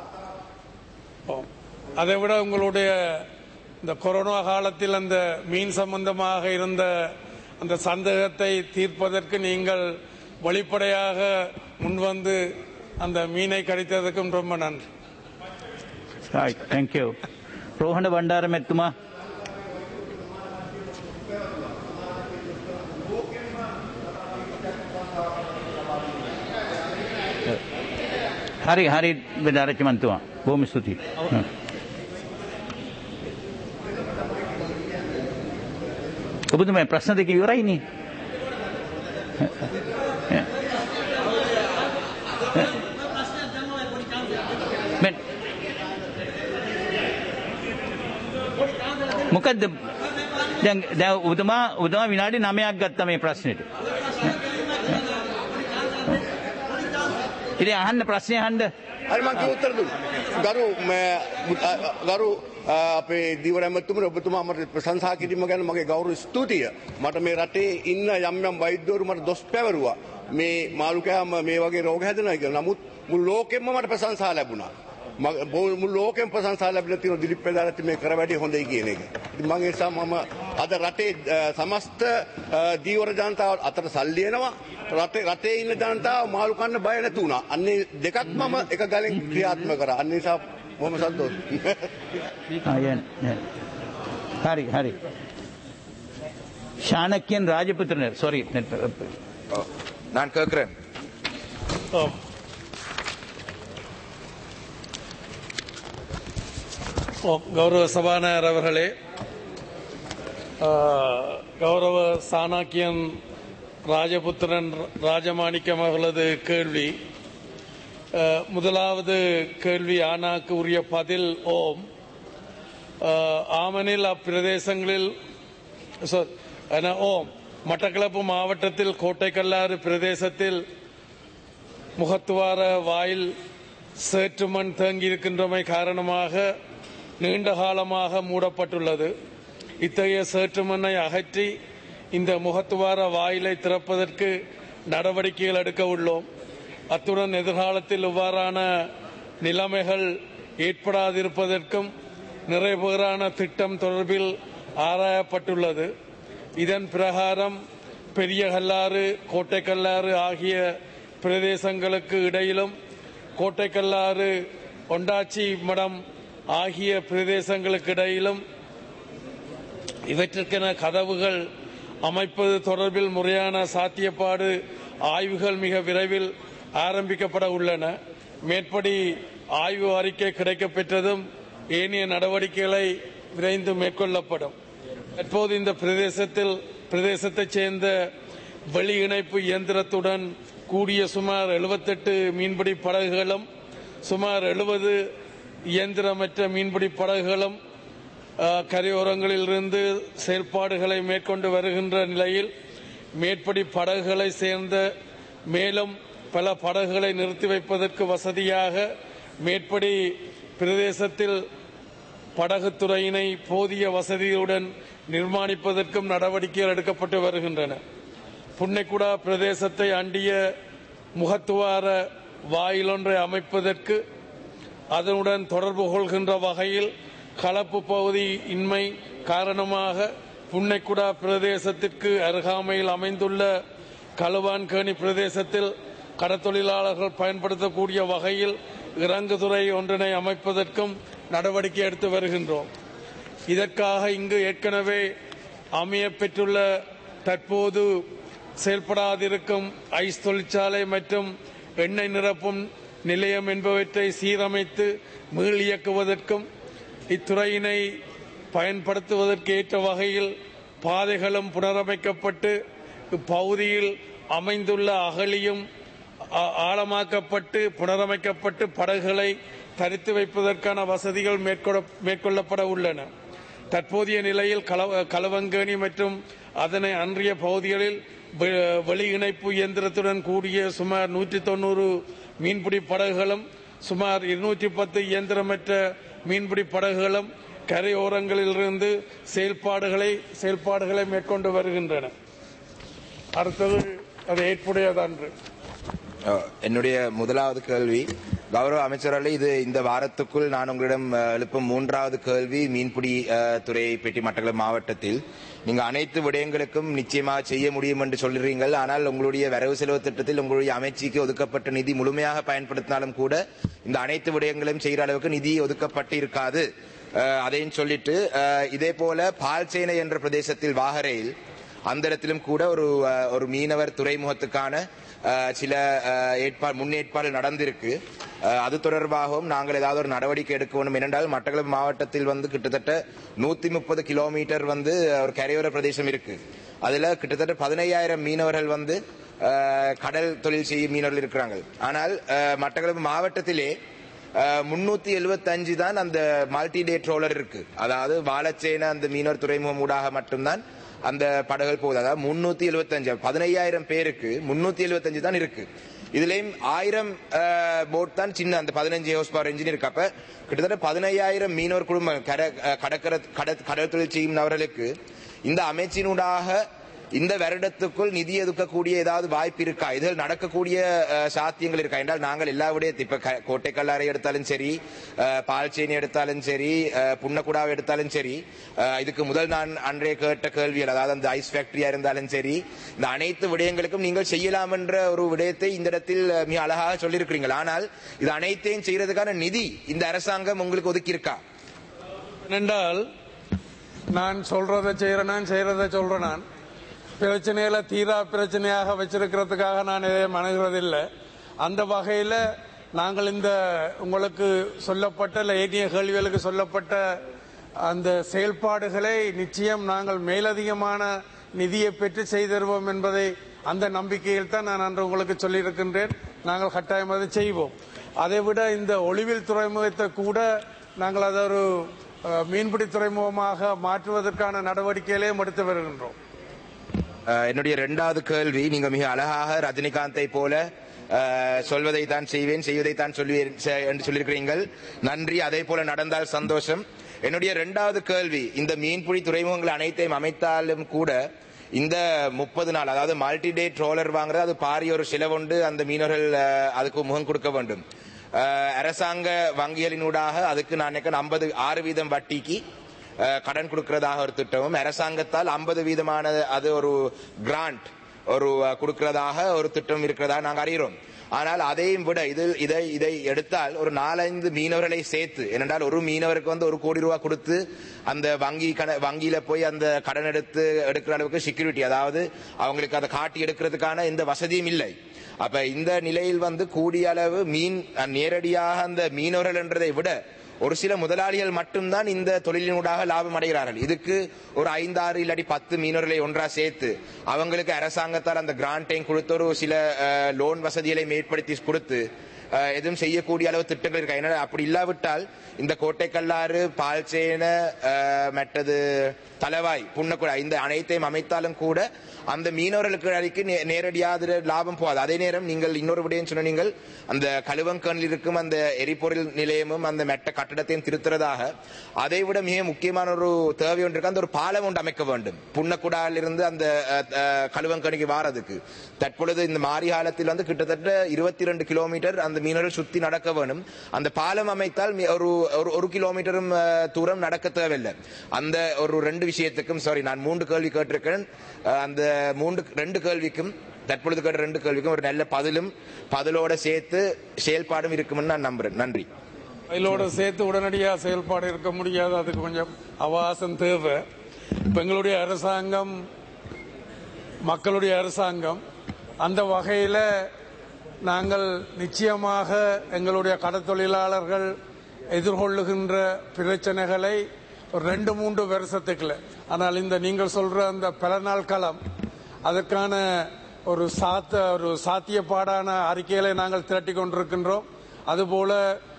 அதைவிட உங்களுடைய இந்த கொரோனா காலத்தில் அந்த மீன் சம்பந்தமாக இருந்த அந்த சந்தேகத்தை தீர்ப்பதற்கு நீங்கள் வெளிப்படையாக முன்வந்து அந்த மீனை கடித்ததற்கும் ரொம்ப நன்றி. Thank you. ரோஹண பண்டாரம் எத்துமா. හරි බෙදාරච්චි මන්තුමා බොහොම ස්තුතියි. ඔබතුමා ප්‍රශ්න දෙක ඉවරයිනේ. මොකද්ද දැන් ඔබතුමා විනාඩි 9ක් ගත්තා මේ ප්‍රශ්නෙට. ඉතින් අහන්න ප්‍රශ්නේ අහන්න. හරි මම කිව්ව උත්තර දුන්නා. ගරු අපේ දීවර ඇමතුමනි ඔබතුමා මට ප්‍රශංසා කිරීම ගැන මගේ ගෞරව ස්තුතිය. මට මේ රටේ ඉන්න යම් වෛද්‍යවරු මට දොස් පැවරුවා. මේ මාළු කෑම මේ වගේ රෝග හැදෙනවා කියලා. නමුත් මුළු ලෝකෙම මට ප්‍රශංසා ලැබුණා. මුළු ලෝකෙම ප්‍රශංසා ලැබිලා තියෙන දිලිප් පෙදාරත් මේ කර වැඩි හොඳයි කියන එක. ඉතින් මම ඒ නිසා මම අද රටේ සමස්ත දීවර ජනතාව අතර සල්ලි එනවා. රටේ ඉන්න ජනතාව මාළු කන්න බය නැති වුණා. අන්නේ දෙකක් මම එක ගලෙන් ක්‍රියාත්මක කරා. අන්න නිසා බොහොම සතුටුයි. හරි. ශානක්‍යන් රාජපුත්‍රන sorry நான் கேட்கிறேன். கௌரவ சபாநாயகர் அவர்களே, கௌரவ சாணக்கியன் ராஜபுத்திரன் ராஜமாணிக்கம் அவர்களது கேள்வி, முதலாவது கேள்வி ஆனாக்கு உரிய பதில் ஓம். ஆமனில் அப்பிரதேசங்களில் ஓம் மட்டக்களப்பு மாவட்டத்தில் கோட்டைக்கல்லாறு பிரதேசத்தில் முகத்துவார வாயில் சேற்று மண் தேங்கியிருக்கின்றமை காரணமாக நீண்ட காலமாக மூடப்பட்டுள்ளது. இத்தகைய சேற்று மண்ணை அகற்றி இந்த முகத்துவார வாயிலை திறப்பதற்கு நடவடிக்கைகள் எடுக்க உள்ளோம். அத்துடன் எதிர்காலத்தில் இவ்வாறான நிலைமைகள் ஏற்படாதிருப்பதற்கும் நிறைவேறான திட்டம் தொடர்பில் ஆராயப்பட்டுள்ளது. இதன் பிரகாரம் பெரிய கல்லாறு, கோட்டைக்கல்லாறு ஆகிய பிரதேசங்களுக்கு இடையிலும் கோட்டைக்கல்லாறு, ஒண்டாச்சி மடம் ஆகிய பிரதேசங்களுக்கு இடையிலும் இவற்றிற்கென கதவுகள் அமைப்பது தொடர்பில் முறையான சாத்தியப்பாடு ஆய்வுகள் மிக விரைவில் ஆரம்பிக்கப்பட உள்ளன. மேற்படி ஆய்வு அறிக்கை கிடைக்கப்பெற்றதும் ஏனைய நடவடிக்கைகளை விரைந்து மேற்கொள்ளப்படும். தற்போது இந்த பிரதேசத்தைச் சேர்ந்த வெளி இணைப்பு இயந்திரத்துடன் கூடிய சுமார் 78 மீன்பிடி படகுகளும் சுமார் 70 இயந்திரமற்ற மீன்பிடி படகுகளும் கரையோரங்களிலிருந்து செயல்பாடுகளை மேற்கொண்டு வருகின்ற நிலையில் மேற்படி படகுகளை சேர்ந்த மேலும் பல படகுகளை நிறுத்தி வைப்பதற்கு வசதியாக மேற்படி பிரதேசத்தில் படகுத்துறையினை போதிய வசதியுடன் நிர்மாணிப்பதற்கும் நடவடிக்கைகள் எடுக்கப்பட்டு வருகின்றன. புன்னைக்குடா பிரதேசத்தை அண்டிய முகத்துவார வாயிலொன்றை அமைப்பதற்கு அதனுடன் தொடர்பு கொள்கின்ற வகையில் கலப்பு பகுதி இன்மை காரணமாக புன்னைக்குடா பிரதேசத்திற்கு அருகாமையில் அமைந்துள்ள களுவான்கேணி பிரதேசத்தில் கடற்தொழிலாளர்கள் பயன்படுத்தக்கூடிய வகையில் இறங்குதுறை ஒன்றினை அமைப்பதற்கும் நடவடிக்கை எடுத்து வருகின்றோம். இதற்காக இங்கு ஏற்கனவே அமைய பெற்றுள்ள தற்போது செயல்படாதிருக்கும் ஐஸ் தொழிற்சாலை மற்றும் எண்ணெய் நிரப்பும் நிலையம் என்பவற்றை சீரமைத்து மீள் இயக்குவதற்கும் இத்துறையினை பயன்படுத்துவதற்கு ஏற்ற வகையில் பாதைகளும் புனரமைக்கப்பட்டு இப்பகுதியில் அமைந்துள்ள அகழியும் ஆழமாக்கப்பட்டு புனரமைக்கப்பட்டு படகுகளை தரித்து வைப்பதற்கான வசதிகள் மேற்கொள்ளப்பட உள்ளன. தற்போதைய நிலையில் களுவங்கேணி மற்றும் அதனை அன்றிய பகுதிகளில் வெளி இணைப்பு இயந்திரத்துடன் கூடிய சுமார் 190 மீன்பிடி படகுகளும் சுமார் 210 இயந்திரமற்ற மீன்பிடி படகுகளும் கரையோரங்களிலிருந்து செயல்பாடுகளை மேற்கொண்டு வருகின்றன. அடுத்தது அது ஏற்புடையதன்று. என்னுடைய முதலாவது கேள்வி, கௌரவ அமைச்சர்களே, இது இந்த வாரத்துக்குள் நான் உங்களிடம் எழுப்பும் 3வது கேள்வி. மீன்பிடி துறையை பற்றி மட்டக்களப்பு மாவட்டத்தில் நீங்க அனைத்து விடயங்களுக்கும் நிச்சயமாக செய்ய முடியும் என்று சொல்கிறீர்கள். ஆனால் உங்களுடைய வரவு செலவு திட்டத்தில் உங்களுடைய அமைச்சுக்கு ஒதுக்கப்பட்ட நிதி முழுமையாக பயன்படுத்தினாலும் கூட இந்த அனைத்து விடயங்களையும் செய்கிற அளவுக்கு நிதி ஒதுக்கப்பட்டு இருக்காது. அதையும் சொல்லிட்டு, இதே போல பால்சேனை என்ற பிரதேசத்தில் வாகரையில் அந்த இடத்திலும் கூட ஒரு மீனவர் துறைமுகத்துக்கான சில முன்னேற்பாடு நடந்திருக்கு. அது தொடர்பாகவும் நாங்கள் ஏதாவது ஒரு நடவடிக்கை எடுக்க வேண்டும். ஏனென்றால் மட்டக்களப்பு மாவட்டத்தில் கிட்டத்தட்ட 130 கிலோமீட்டர் ஒரு கரையோர பிரதேசம் இருக்கு. அதுல கிட்டத்தட்ட 15,000 மீனவர்கள் கடல் தொழில் செய்யும் மீனவர்கள் இருக்கிறாங்க. ஆனால் மட்டக்களப்பு மாவட்டத்திலே 375 தான் அந்த மல்டி டே ட்ரோலர் இருக்கு. அதாவது வாழச்சேன அந்த மீனவர் துறைமுகம் ஊடாக மட்டும்தான் அந்த படகுகள் போகுது. அதாவது 375 15,000 பேருக்கு 375 தான் இருக்கு. இதுலயும் 1000 போட் தான் சின்ன அந்த 15 ஹோஸ் பவர் என்ஜின் இருக்கு. அப்ப கிட்டத்தட்ட 15,000 மீனவர் குடும்பம் கடல் தொழில் செய்யும் நபர்களுக்கு இந்த அமைச்சினூடாக இந்த வருடத்துக்குள் நிதி ஒதுக்கக்கூடிய ஏதாவது வாய்ப்பு இருக்கா? இதில் நடக்கக்கூடிய சாத்தியங்கள் இருக்கா என்றால், நாங்கள் எல்லா விடயத்தையும் இப்ப கோட்டைக்கல்லாரை எடுத்தாலும் சரி, பால்சேனி எடுத்தாலும் சரி, புன்னக்குடாவை எடுத்தாலும் சரி, இதுக்கு முதல் நான் அன்றைய கேட்ட கேள்விகள், அதாவது அந்த ஐஸ் ஃபேக்டரியா இருந்தாலும் சரி, இந்த அனைத்து விடயங்களுக்கும் நீங்கள் செய்யலாம் என்ற ஒரு விடயத்தை இந்த இடத்தில் மிக அழகாக சொல்லியிருக்கிறீர்கள். ஆனால் இது அனைத்தையும் செய்யறதுக்கான நிதி இந்த அரசாங்கம் உங்களுக்கு ஒதுக்கி இருக்கா? என்றால் நான் சொல்றதை சொல்றேன். நான் பிரச்சனைகளை தீரா பிரச்சனையாக வச்சிருக்கிறதுக்காக நான் இதை மனகிறதில்லை. அந்த வகையில் நாங்கள் இந்த உங்களுக்கு சொல்லப்பட்ட ஏனைய கேள்விகளுக்கு சொல்லப்பட்ட அந்த செயல்பாடுகளை நிச்சயம் நாங்கள் மேலதிகமான நிதியை பெற்று செய்தருவோம் என்பதை அந்த நம்பிக்கையில் தான் நான் அன்று உங்களுக்கு சொல்லியிருக்கின்றேன். நாங்கள் கட்டாயம் அதை செய்வோம். அதைவிட இந்த ஒளிவில் துறைமுகத்தை கூட நாங்கள் அதை ஒரு மீன்பிடி துறைமுகமாக மாற்றுவதற்கான நடவடிக்கைகளையும் எடுத்து வருகின்றோம். என்னுடைய இரண்டாவது கேள்வி, நீங்க மிக அழகாக ரஜினிகாந்தை போல சொல்வதை தான் செய்வேன், செய்வதை தான் சொல்வேன் என்று சொல்லியிருக்கிறீர்கள். நன்றி. அதே போல நடந்தால் சந்தோஷம். என்னுடைய இரண்டாவது கேள்வி, இந்த மீன்பிடி துறைமுகங்கள் அனைத்தையும் அமைத்தாலும் கூட இந்த 30 நாள், அதாவது மல்டி டே ட்ரோலர் வாங்குறது அது பாரிய ஒரு செலவுண்டு. அந்த மீனவர்கள் அதுக்கு முகம் கொடுக்க வேண்டும். அரசாங்க வங்கிகளினூடாக அதுக்கு நான் 56% வட்டிக்கு கடன் கொடுக்கிறதாக ஒரு திட்டமும், அரசாங்கத்தால் 50% அது ஒரு கிராண்ட் ஒரு கொடுக்கிறதாக ஒரு திட்டம் இருக்கிறதாக நாங்கள் அறிகிறோம். ஆனால் அதையும் விட இதை எடுத்தால் ஒரு 4-5 மீனவர்களை சேர்த்து, ஏனென்றால் ஒரு மீனவருக்கு 1 கோடி ரூபாய் கொடுத்து அந்த வங்கியில போய் அந்த கடன் எடுக்கிற அளவுக்கு செக்யூரிட்டி, அதாவது அவங்களுக்கு அதை காட்டி எடுக்கிறதுக்கான எந்த வசதியும் இல்லை. அப்ப இந்த நிலையில் கூடிய அளவு மீன் நேரடியாக அந்த மீனவர்கள் என்றதை விட ஒரு சில முதலாளிகள் மட்டும்தான் இந்த தொழிலினூடாக லாபம் அடைகிறார்கள். இதுக்கு ஒரு 5-6 இல்லாட்டி 10 மீனவர்களை ஒன்றா சேர்த்து அவங்களுக்கு அரசாங்கத்தால் அந்த கிராண்டையும் கொடுத்து ஒரு சில லோன் வசதிகளை மேற்படுத்தி கொடுத்து எதுவும் செய்யக்கூடிய அளவு திட்டங்கள் இருக்கா? ஏன்னா அப்படி இல்லாவிட்டால் இந்த கோட்டைக்கல்லாறு, பால்சேன, மற்றது தலவாய், புன்னக்குழா இந்த அனைத்தையும் அமைத்தாலும் கூட அந்த மீனவர்களுக்கு நேரடியாக லாபம் போகாது. அதே நேரம் நீங்கள் இன்னொரு விடயம் சொன்னீங்கள், அந்த கழுவங்கனில் இருக்கும் அந்த எரிபொருள் நிலையமும் அந்த மெட்ட கட்டடத்தையும் திருத்துறதாக. அதை விட மிக முக்கியமான ஒரு தேவை ஒன்று இருக்கு, அந்த ஒரு பாலம் ஒன்று அமைக்க வேண்டும் புன்னக்குடாவில் இருந்து அந்த கழுவங்கனிக்கு வாரதுக்கு. தற்பொழுது இந்த மாரிகாலத்தில் கிட்டத்தட்ட 22 கிலோமீட்டர் அந்த மீனவர்கள் சுத்தி நடக்க வேண்டும். அந்த பாலம் அமைத்தால் ஒரு கிலோமீட்டரும் தூரம் நடக்க தேவையில்லை. அந்த ஒரு 2 விஷயத்துக்கும் நான் 3 கேள்வி கேட்டிருக்கேன். அந்த 2 கேள்விக்கும் தற்பொழுது கேட்ட 2 கேள்விக்கும் ஒரு நல்ல பதிலோட சேர்த்து செயல்பாடும் இருக்கும்னு நான் நம்புறேன். நன்றி. பதிலோட சேர்த்து உடனடியாக செயல்பாடு இருக்க முடியாது, அதுக்கு கொஞ்சம் அவகாசம் தேவை. இப்ப எங்களுடைய அரசாங்கம் மக்களுடைய அரசாங்கம். அந்த வகையில நாங்கள் நிச்சயமாக எங்களுடைய கடற்தொழிலாளர்கள் எதிர்கொள்ளுகின்ற பிரச்சனைகளை ஒரு 2-3 வருஷத்துக்குள்ள, ஆனால் இந்த நீங்கள் சொல்ற அந்த பல நாள் காலம் அதற்கான ஒரு சாத்தியப்பாடான அறிக்கைகளை நாங்கள் திரட்டி கொண்டிருக்கின்றோம். அதுபோல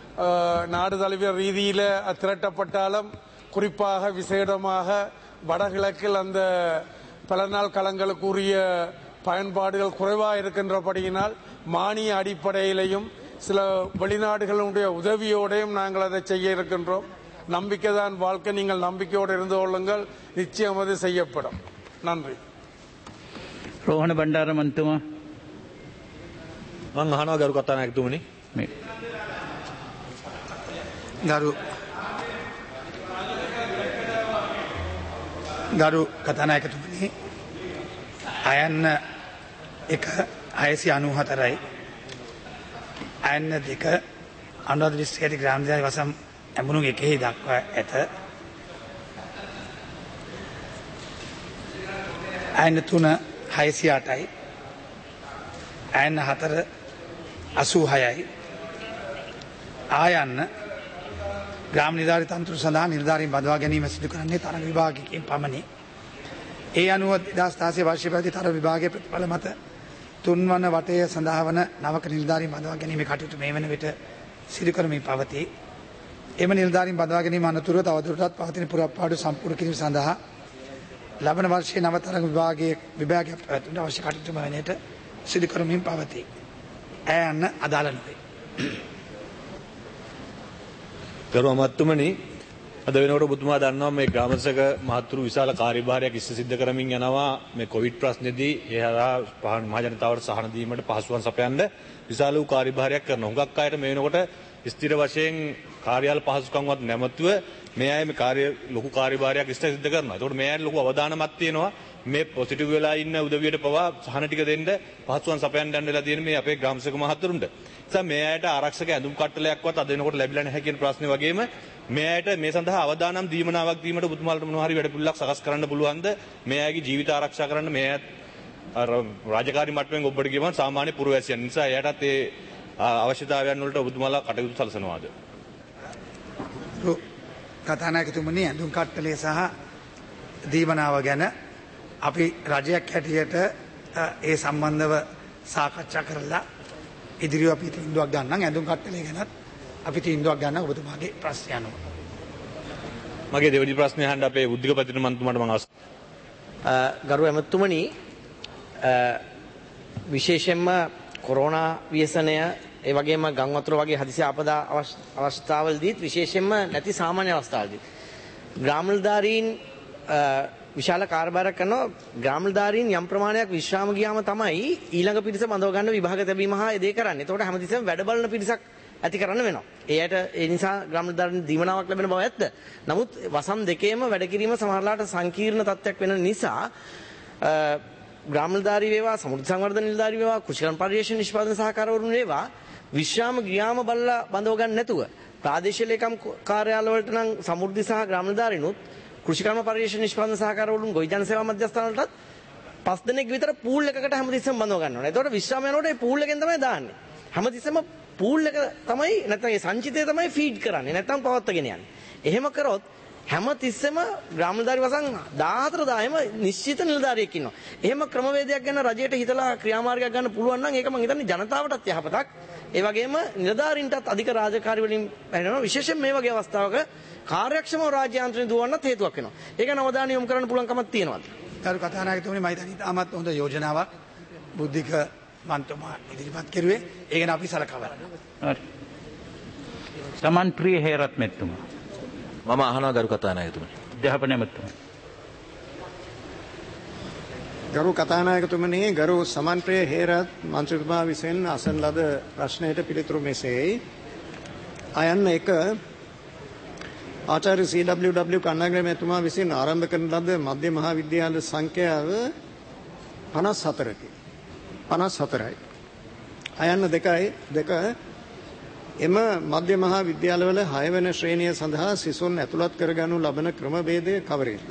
நாடு தழுவிய ரீதியில திரட்டப்பட்டாலும் குறிப்பாக விசேடமாக வடகிழக்கில் அந்த பல நாள் களங்களுக்குரிய பயன்பாடுகள் குறைவாக இருக்கின்றபடியினால் மானிய அடிப்படையிலையும் சில வெளிநாடுகளுடைய உதவியோடையும் நாங்கள் அதை செய்ய இருக்கின்றோம். நம்பிக்கை தான் வாழ்க்கை. நீங்கள் நம்பிக்கையோடு இருந்து கொள்ளுங்கள், நிச்சயம் அது செய்யப்படும். நன்றி. ரோஹණ බණ්ඩාර මන්තුමා. මං අහනවා ගරු කතානායකතුමනි. ගරු කතානායකතුමනි, අයන්න 1/694යි අයන්න 2 අනුරාධපුර දිස්ත්‍රික්කයේ ග්‍රාම විද්‍යාලය වසම් ඇඹුණු 1 දක්වා ඇත. අයන්න 3 608යි අයන්න 4 86යි ආයන්න ග්‍රාම නිලධාරී තන්ත්‍ර සඳහා නිලධාරීන් බදවා ගැනීම සිදු කරන්නේ තරඟ විභාගයකින් පමණි. ඒ අනුව 2016 වර්ෂයේ පැවති තරඟ විභාගයේ ප්‍රතිඵල මත 3 වන වටය සඳහා වන නවක නිලධාරීන් බදවා ගැනීමේ කටයුතු මේ වන විට සිදු කරමින් පවතී. එම නිලධාරීන් බදවා ගැනීම අනතුරුව තවදුරටත් පවතින පුරප්පාඩු සම්පූර්ණ කිරීම සඳහා ලබන වර්ෂයේ නව තරඟ විභාගයක් පැවැත්වීමට අවශ්‍ය කටයුතු මෙවැනියට සිදු කරමින් පවතී. ඇය යන්න අදාළ නොවේ. ගරු අමාත්‍යතුමනි, අද වෙනකොට ඔබතුමා දන්නවා මේ ග්‍රාමසේවක මහතුරු විශාල කාර්යභාරයක් ඉස්ස සිද්ධ කරමින් යනවා. මේ කොවිඩ් ප්‍රශ්නේදී ඒ හරහා මහ ජනතාවට සහන දීමට පහසුකම් සපයන්න විශාල වූ කාර්යභාරයක් කරනවා. හුඟක් අයට මේ වෙනකොට ස්ථිර වශයෙන් කාර්යාල පහසුකම්වත් නැමැතුව මේ අය මේ ලොකු කාර්යභාරයක් ඉස්ස සිද්ධ කරනවා. ඒකට මේ අයට ලොකු අවධානමක් තියෙනවා. මේ පොසිටිව් වෙලා ඉන්න උදවියට පවා සහන ටික දෙන්න පහසුකම් සපයන්න යන්න වෙලා තියෙන මේ අපේ ග්‍රාමසේවක මහතුරුන්ට. නිසා මේ අයට ආරක්ෂක ඇඳුම් කට්ටලයක්වත් අද වෙනකොට ලැබිලා නැහැ කියන ප්‍රශ්නේ වගේම මේ අයට මේ සඳහා අවදානම් දීමනාවක් දීමට ඔබතුමාලට මොනවා හරි වැඩපිළිවෙලක් සකස් කරන්න පුළුවන්ද? මේ අයගේ ජීවිත ආරක්ෂා කරන්න මේ අය රාජකාරී මට්ටමින් ඔබට කියවන සාමාන්‍ය පුරවැසියන් නිසා එයාටත් ඒ අවශ්‍යතාවයන් වලට ඔබතුමාලා කටයුතු සලසනවාද? කතානායකතුමනි, ඇඳුම් කට්ටලේ සහ දීමනාව ගැන අපි රජයක් හැටියට ඒ සම්බන්ධව සාකච්ඡා කරලා ඉදිරිව අපි තීන්දුවක් ගන්නම්. ඇඳුම් කට්ටලේ ගැනත් අපි තීන්දුවක් ගන්න ඔබතුමාගේ ප්‍රශ්නය අනුව. මගේ දෙවෙනි ප්‍රශ්නය අහන්න අපේ බුද්ධික පතිරණ මන්ත්‍රීතුමාට මම ගරු ඇමතුමනි, විශේෂයෙන්ම කොරෝනා ව්‍යසනය ඒ වගේම ගම් වතුර වගේ හදිසි ආපදා අවස්ථාවලදීත් විශේෂයෙන්ම නැති සාමාන්‍ය අවස්ථාවලදී ග්‍රාමනිලධාරීන් විශාල කාර්යභාරයක් කරනවා. ග්‍රාමනිලධාරීන් යම් ප්‍රමාණයක් විශ්‍රාම ගියාම තමයි ඊළඟ පිරිස බඳව ගන්න විභාග තැබීම හා ඒ දේ කරන්නේ. එතකොට හැමතිස්සෙම වැඩ බලන පිරිසක් ඇති කරන්න වෙනවා. ඒයට ඒ නිසා ග්‍රාමනිලධාරීන් දීමනාවක් ලැබෙන බව ඇත්ත. නමුත් වසම් දෙකේම වැඩ කිරීම සමහරලාට සංකීර්ණ තත්ත්වයක් වෙන නිසා ග්‍රාමනිලධාරී වේවා, සමෘද්ධි සංවර්ධන නිලධාරී වේවා, කෘෂිකර්ම පරිශ්‍රණ නිෂ්පාදන සහකාරවරුන් වේවා විශ්‍රාම ගියාම බලලා බඳව ගන්න නැතුව ප්‍රාදේශීය ලේකම් කාර්යාලවලට නම් සමෘද්ධි සහ ග්‍රාමනිලධාරීනුත් කෘෂිකර්ම පරිශ්‍රණ නිෂ්පාදන සහකාරවරුන් ගොවි ජන සේවා මධ්‍යස්ථාන වලටත් 5 දෙනෙක් විතර පූල් එකකට හැමතිස්සෙම බඳව ගන්න ඕනේ. එතකොට විශ්‍රාම යනකොට ඒ පූල් එකෙන් තමයි දාන්නේ. හැමතිස්සෙම පූල් එක තමයි නැත්නම් ඒ සංචිතය තමයි ෆීඩ් කරන්නේ. නැත්නම් පවත්වාගෙන යන්නේ. එහෙම කරොත් හැමතිස්සෙම ග්‍රාමනිලධාරී වසන් 14,000ම නිශ්චිත නිලධාරියෙක් ඉන්නවා. එහෙම ක්‍රමවේදයක් ගැන රජයට හිතලා ක්‍රියාමාර්ගයක් ගන්න පුළුවන් නම් ඒක මම හිතන්නේ ජනතාවටත් යහපතක්. ඒ වගේම නිලධාරීන්ටත් අධික රාජකාරී වලින් පැනනවා. විශේෂයෙන් මේ වගේ අවස්ථාවක කාර්යක්ෂමව රාජ්‍ය යාන්ත්‍රණය දුවන්නත් හේතුවක් වෙනවා. ඒක ගැන අවධානය යොමු කරන්න පුළුවන් කමක් තියෙනවද? ගරු කතානායකතුමනි, මම හිතන්නේ තාමත් හොඳ යෝජනාවක් බුද්ධික මන්ත්‍රතුමා ඉදිරිපත් කෙරුවේ. ඒ ගැන අපි සලකා බලමු. හරි. සමන්ප්‍රිය හේරත් මෙතුමා. මම අහනවා ගරු කතානායකතුමනි. අධ්‍යාපන ඇමතුමා. ගරු කතානායකතුමනි, ගරු සමන්ප්‍රිය හේරත් මන්ත්‍රීතුමා විසින් අසන ලද ප්‍රශ්නයට පිළිතුරු මෙසේයි. අයන්න 1 ආචාර්ය CWW කන්නගම එතුමා විසින් ආරම්භ කරන ලද මධ්‍ය මහා විද්‍යාල සංඛ්‍යාව 54කි. 54යි. අයන්න 2 එම මධ්‍ය මහා විද්‍යාලවල 6 වෙනි ශ්‍රේණිය සඳහා සිසුන් ඇතුළත් කරගනු ලබන ක්‍රමවේදය කවරේද?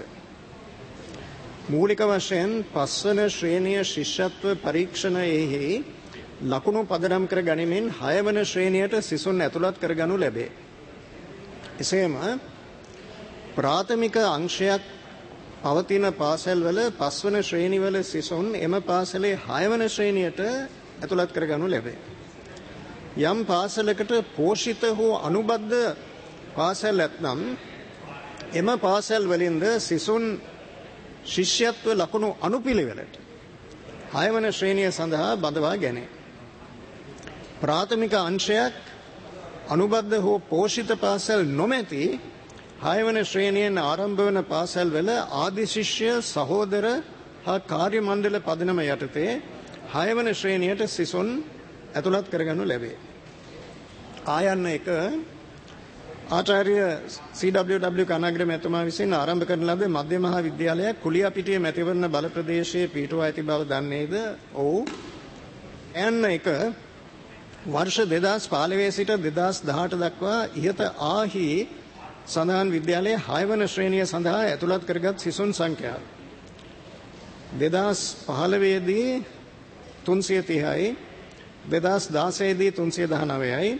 මූලික වශයෙන් 5 වන ශ්‍රේණිය ශිෂ්‍යත්ව පරීක්ෂණයෙහි ලකුණු පදනම් කර ගනිමින් 6 වන ශ්‍රේණියට සිසුන් ඇතුළත් කරගනු ලැබේ. එසේම ප්‍රාථමික අංශයක් පවතින පාසල්වල 5 වන ශ්‍රේණිවල සිසුන් එම පාසලේ 6 වන ශ්‍රේණියට ඇතුළත් කරගනු ලැබේ. යම් පාසලකට පෝෂිත හෝ අනුබද්ධ පාසල් නැත්නම් එම පාසල් වලින්ද සිසුන් ශිෂ්‍යත්ව ලකුණු අනුපිළිවෙලට 6 වන ශ්‍රේණිය සඳහා බඳවා ගැනේ. ප්‍රාථමික අංශයක් අනුබද්ධ හෝ පෝෂිත පාසල් නොමැති 6 වන ශ්‍රේණියෙන් ආරම්භ වන පාසල් වල ආදි ශිෂ්‍ය සහෝදර හා කාර්ය මණ්ඩල පදනම යටතේ 6 වන ශ්‍රේණියට සිසුන් ඇතුළත් කරගනු ලැබේ. ආයන්න 1 ආචාර්ය CWW කනග්‍රම එතුමා විසින් ආරම්භ කරන ලද මධ්‍ය මහා විද්‍යාලයක් කුලියාපිටිය මැතිවරණ බල ප්‍රදේශයේ පිහිටුවා ඇති බව දන්නේද? ඔව්. ආයන්න 1 වර්ෂ 2015 සිට 2018 දක්වා ඉහත ආහි සඳහන් විද්‍යාලයේ 6 වන ශ්‍රේණිය සඳහා ඇතුළත් කරගත් සිසුන් සංඛ්‍යාව 2015 දී 330යි, 2016 දී 319යි,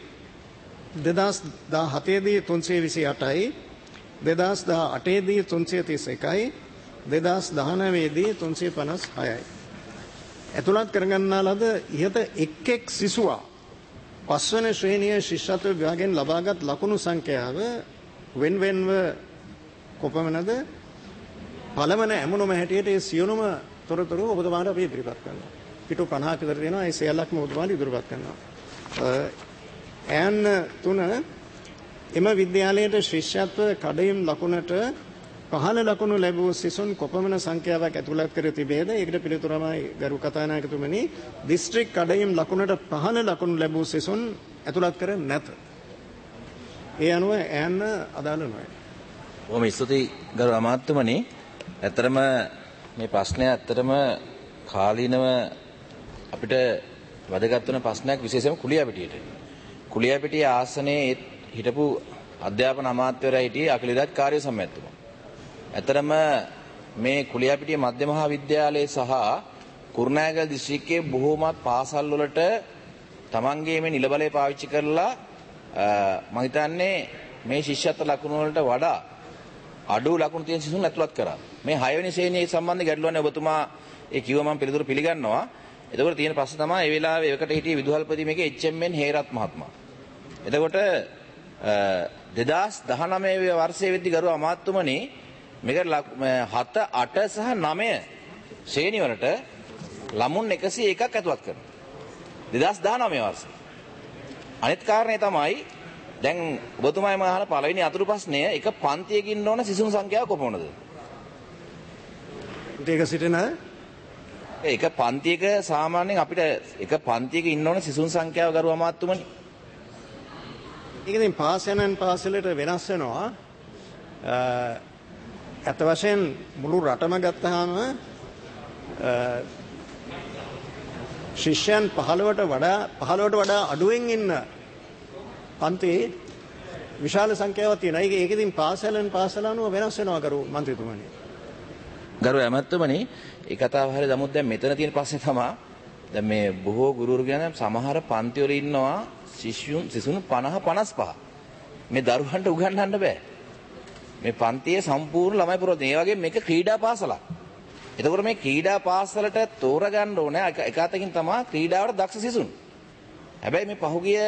2017 දී 328යි, 2018 දී 331යි, 2019 දී 356යි. ඇතුළත් කරගන්නා ලද ඉහත එක් සිසුවා 5 වන ශ්‍රේණිය ශිෂ්‍යත්ව විභාගයෙන් ලබාගත් ලකුණු සංඛ්‍යාව වෙන්වෙන්ව කොපමණද? පළමන ඇමුණුම හැටියට ඒ සියලුම තොරතුරු ඔබතුමාට අපි ඉදිරිපත් කරනවා. පිටු 50ක විතර තියෙනවා. ඒ සියල්ලක්ම ඔබතුමාට ඉදිරිපත් කරනවා. ඇන් 3 එම විද්‍යාලයට ශිෂ්‍යත්ව කඩයිම් ලකුණට පහළ ලකුණු ලැබූ සිසුන් කොපමණ සංඛ්‍යාවක් ඇතුළත් කර තිබේද? ඒකට පිළිතුරමයි ගරු කතානායකතුමනි, දිස්ත්‍රික් කඩයිම් ලකුණට පහළ ලකුණු ලැබූ සිසුන් ඇතුළත් කර නැත. ඒ අනුව ඇන්න අදාළ නොවේ. බොහොම ස්තුතියි ගරු අමාත්‍යතුමනි. ඇත්තටම මේ ප්‍රශ්නය ඇත්තටම කාලීනව අපිට වැදගත් වෙන ප්‍රශ්නයක්, විශේෂයෙන්ම කුලියාපිටියට. කුලියාපිටියේ ආසනයේ හිටපු අධ්‍යාපන අමාත්‍යවරයා හිටියේ අකිලදාත් කාර්ය සම්මැතිතුමා. ඇත්තටම මේ කුලියාපිටිය මධ්‍ය මහා විද්‍යාලයේ සහ කුරුණෑගල දිස්ත්‍රික්කයේ බොහෝමත් පාසල් වලට තමන්ගේ මේ නිල බලය පාවිච්චි කරලා මම හිතන්නේ මේ ශිෂ්‍යත්ව ලකුණු වලට වඩා අඩු ලකුණු තියෙන සිසුන් ඇතුළත් කරා. මේ 6 වෙනි ශ්‍රේණියේ සම්බන්ධ ගැටලුවනේ ඔබතුමා ඒ කිව්ව මම පිළිතුරු පිළිගන්නවා. එතකොට තියෙන ප්‍රශ්න තමයි ඒ වෙලාවේ එවකට හිටිය විදුහල්පති මේකේ HMN හේරත් මහත්මයා. එතකොට 2019 වර්ෂයේ වෙද්දි ගරු අමාත්‍යතුමනි මේක 7, 8 සහ 9 ශ්‍රේණි වලට ළමුන් 101ක් ඇතුළත් කරනවා. 2019 වර්ෂයේ. අනිත් කාරණේ තමයි දැන් ඔබතුමායි මම අහන පළවෙනි අතුරු ප්‍රශ්නය එක පන්තියකින් ඉන්න ඕන සිසුන් සංඛ්‍යාව කොපමණද? ඒක සිටින එක පන්තියක සාමාන්‍යයෙන් අපිට එක පන්තියක ඉන්න ඕන සිසුන් සංඛ්‍යාව ගරු අමාත්‍යතුමනි. ඒක ඉතින් පාසලෙන් පාසලට වෙනස් වෙනවා. අත වශයෙන් මුළු රටම ගත්තාම ශිෂ්‍යයන් 15ට වඩා අඩුවෙන් ඉන්න පන්ති විශාල සංඛ්‍යාවක් තියෙනවා. ඒක ඉතින් පාසලෙන් පාසල අනුව වෙනස් වෙනවා ගරු මන්ත්‍රීතුමනි. ගරු ඇමතුමනි ඒ කතාව හරිය නමුත් දැන් මෙතන තියෙන ප්‍රශ්නේ තමයි දැන් මේ බොහෝ ගුරුවරු කියන සමහර පන්ති වල ඉන්නවා සිසුන් 50 55 මේ දරුවන්ට උගන්වන්න බෑ. මේ පන්තියේ සම්පූර්ණ ළමයි පුරවන. ඒ වගේ මේක ක්‍රීඩා පාසලක්. එතකොට මේ ක්‍රීඩා පාසලට තෝරගන්න ඕනේ එක අතකින් තමයි ක්‍රීඩාවට දක්ෂ සිසුන්. හැබැයි මේ පහුගිය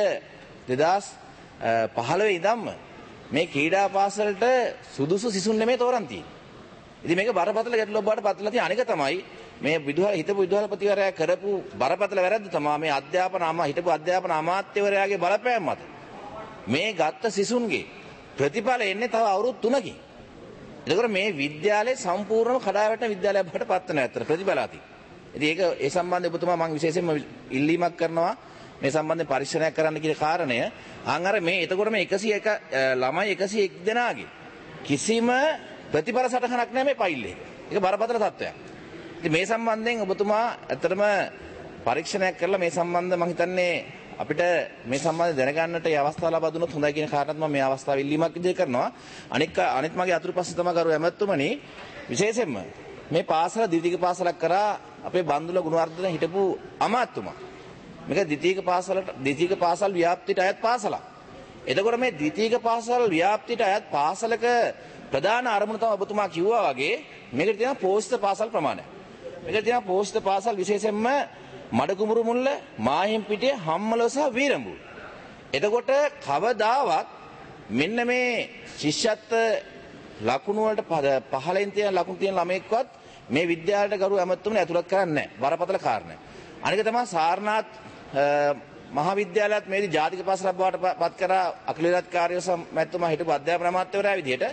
2015 ඉඳන්ම මේ ක්‍රීඩා පාසලට සුදුසු සිසුන් නෙමෙයි තෝරන් තියෙන්නේ. ඉතින් මේක බරපතල ගැටලුවක් බවට පත්ලා තියෙන අනික තමයි මේ හිටපු විදුහල්පතිවරයා කරපු බරපතල වැරද්ද තමයි මේ හිටපු අධ්‍යාපන අමාත්‍යවරයාගේ බලපෑම මත මේ ගත්ත සිසුන්ගේ ප්‍රතිඵල එන්නේ තව අවුරුදු 3කින්. එතකොට මේ විද්‍යාලයේ සම්පූර්ණම කඩාවැටෙන විද්‍යාලයක් බවට පත් වෙන ඇත්තට ප්‍රතිඵල ඇති. ඉතින් ඒක ඒ සම්බන්ධව ඔබතුමා මම විශේෂයෙන්ම ඉල්ලීමක් කරනවා මේ සම්බන්ධයෙන් පරීක්ෂණයක් කරන්න කියන කාරණය. අර මේ එතකොට මේ 101 ළමයි 101 දෙනාගේ කිසිම ප්‍රතිඵල සටහනක් නැහැ මේ ෆයිල් එකේ. ඒක බරපතල තත්ත්වයක්. ඉතින් මේ සම්බන්ධයෙන් ඔබතුමා ඇත්තටම පරීක්ෂණයක් කරලා මේ සම්බන්ධ මම හිතන්නේ අපිට මේ සම්බන්ධව දැනගන්නට මේ අවස්ථාව ලබා දුන්නොත් හොඳයි කියන කාරණාත් මම මේ අවස්ථාව ඉල්ලීමක් ඉදිරි කරනවා. අනිත් මගේ අතුරු ප්‍රශ්න තමයි ගරු ඇමතුමනි විශේෂයෙන්ම මේ පාසල ද්විතීක පාසලක් කරා අපේ බන්දුල ගුණවර්ධන හිටපු අමාත්‍යතුමා. මේක ද්විතීක පාසල් ව්‍යාප්තියට අයත් පාසලක්. එතකොට මේ ද්විතීක පාසල් ව්‍යාප්තියට අයත් පාසලක ප්‍රධාන අරමුණ තමයි ඔබතුමා කිව්වා වගේ මේකට තියෙන පෝෂිත පාසල් ප්‍රමාණය. මේකට තියෙන පෝෂිත පාසල් විශේෂයෙන්ම මඩකුමුරු මුල්ල, මාහිම්පිටිය, හම්මලව සහ වීරඹුව. එතකොට කවදාවත් මෙන්න මේ ශිෂ්‍යත්ව ලකුණු වලට පහලින් තියෙන ලකුණු තියෙන ළමෙක්වත් මේ විද්‍යාලයට ගරු ඇමතුමනි ඇතුළත් කරන්නේ නැහැ. බරපතල කාරණයක්. අනික තමයි සාරනාත් මහාවිද්‍යාලයත් මේදී ජාතික පාසලක් බවට පත් කරා අඛිල විරාජ් කාර්ය මැතිතුමා හිටපු අධ්‍යාපන අමාත්‍යවරයා විදිහට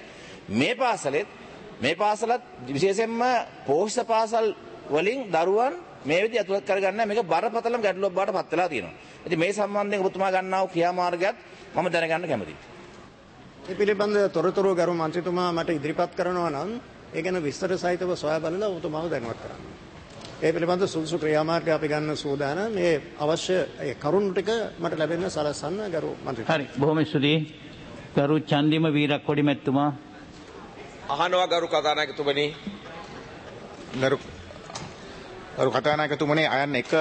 මේ පාසලත් විශේෂයෙන්ම පෝෂිත පාසල් වලින් දරුවන් මේ විදිහ ඇතුළත් කරගන්න මේක බරපතලම ගැටලුවක් බවට පත් වෙලා තියෙනවා. ඉතින් මේ සම්බන්ධයෙන් ඔබතුමා ගන්නා වූ ක්‍රියාමාර්ගයත් මම දැනගන්න කැමතියි. මේ පිළිබඳ තොරතුරු ගරු මන්ත්‍රීතුමා මට ඉදිරිපත් කරනවා නම් ඒ ගැන විස්තර සහිතව සොයා බලලා ඔබතුමාව දැනුවත් කරන්න. ඒ පිළිබඳ සුදුසු ක්‍රියාමාර්ග අපි ගන්න සූදානම්. මේ අවශ්‍ය කරුණු ටික මට ලැබෙන්න සලස්වන්න ගරු මන්ත්‍රීතුමා. හරි බොහොම ස්තුතියි. ගරු චන්දිම වීරක්කොඩි මැතිතුමා. අහනවා ගරු කතානායකතුමනි. ගරු කතානායකතුමනි අයන් එක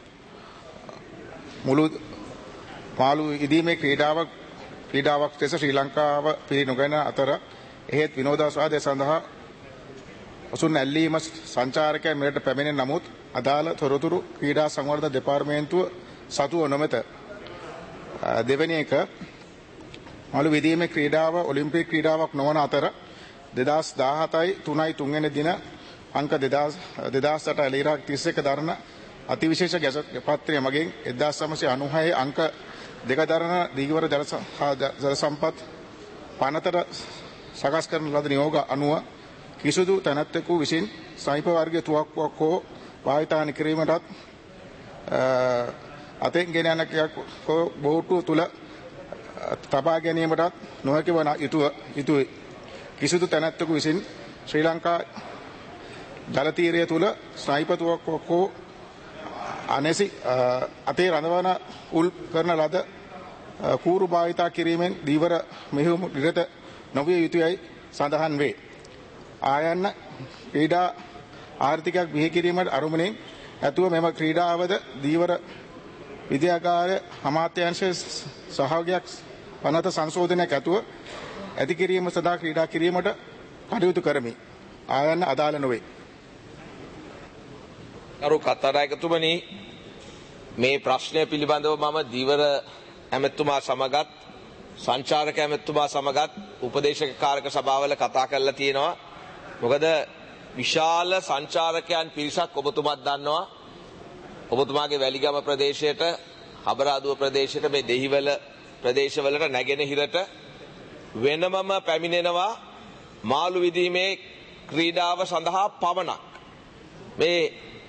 මුළු මාළු ඉදීමේ ක්‍රීඩාවක් ලෙස ශ්‍රී ලංකාව පිළිනොගෙන අතර එහෙත් විනෝදාස්වාදය සඳහා ඔසුන් ඇල්ලීම සංචාරකයන් මෙරට පැමිණෙන නමුත් අදාළ තොරතුරු ක්‍රීඩා සංවර්ධන දෙපාර්තමේන්තුව සතුව නොමැත. දෙවැනි එක මාළු විදීමේ ක්‍රීඩාව ඔලිම්පික් ක්‍රීඩාවක් නොවන අතර 2017යි 3යි 3 වෙනි දින අංක 2008 එලිරාක් 31 දරන අතිවිශේෂ ගැසට් පත්‍රය මගින් 1996 අංක 2 දරන දීවර ජල සම්පත් පනතට සකස් කරන ලද නියෝග අනුව කිසිදු තැනැත්තෙකු විසින් ස්නයිපර් වර්ගයේ තුවක්කුවක් හෝ භාවිතාන කිරීමටත් අතෙන් ගෙන යන කයක් හෝ බෝට්ටුව තුල තබා ගැනීමටත් නොහැකි වන යුතුය. කිසිදු තැනැත්තෙකු විසින් ශ්‍රී ලංකා ජල තීරය තුල ස්නයිපර් තුවක්කුවක් හෝ අනැසි අතේ රඳවන උල් කරන ලද කූරු භාවිතා කිරීමෙන් දීවර මෙහෙයුම් නිරත නොවිය යුතුයයි සඳහන් වේ. ආයන්න ක්‍රීඩා ආර්ථිකයක් බිහි කිරීමට අරමුණෙන් ඇතුව මෙම ක්‍රීඩාවද දීවර විද්‍යාගාර අමාත්‍යාංශයේ සහයෝගයක් පනත සංශෝධනයක් ඇතුව ඇති කිරීම සඳහා ක්‍රීඩා කිරීමට කටයුතු කරමි. ආයන්න අදාළ නොවේ. ගරු කතානායකතුමනි, මේ ප්‍රශ්නය පිළිබඳව මම දීවර ඇමතුමා සමගත් සංචාරක ඇමතුමා සමගත් උපදේශක කාරක සභාවල කතා කරලා තියෙනවා. මොකද විශාල සංචාරකයන් පිරිසක් ඔබතුමාත් දන්නවා. ඔබතුමාගේ වැලිගම ප්‍රදේශයට, හබරාදුව ප්‍රදේශයට, මේ දෙහිවල ප්‍රදේශවලට, නැගෙනහිරට වෙනමම පැමිණෙනවා මාළු විදීමේ ක්‍රීඩාව සඳහා පමණක්. මේ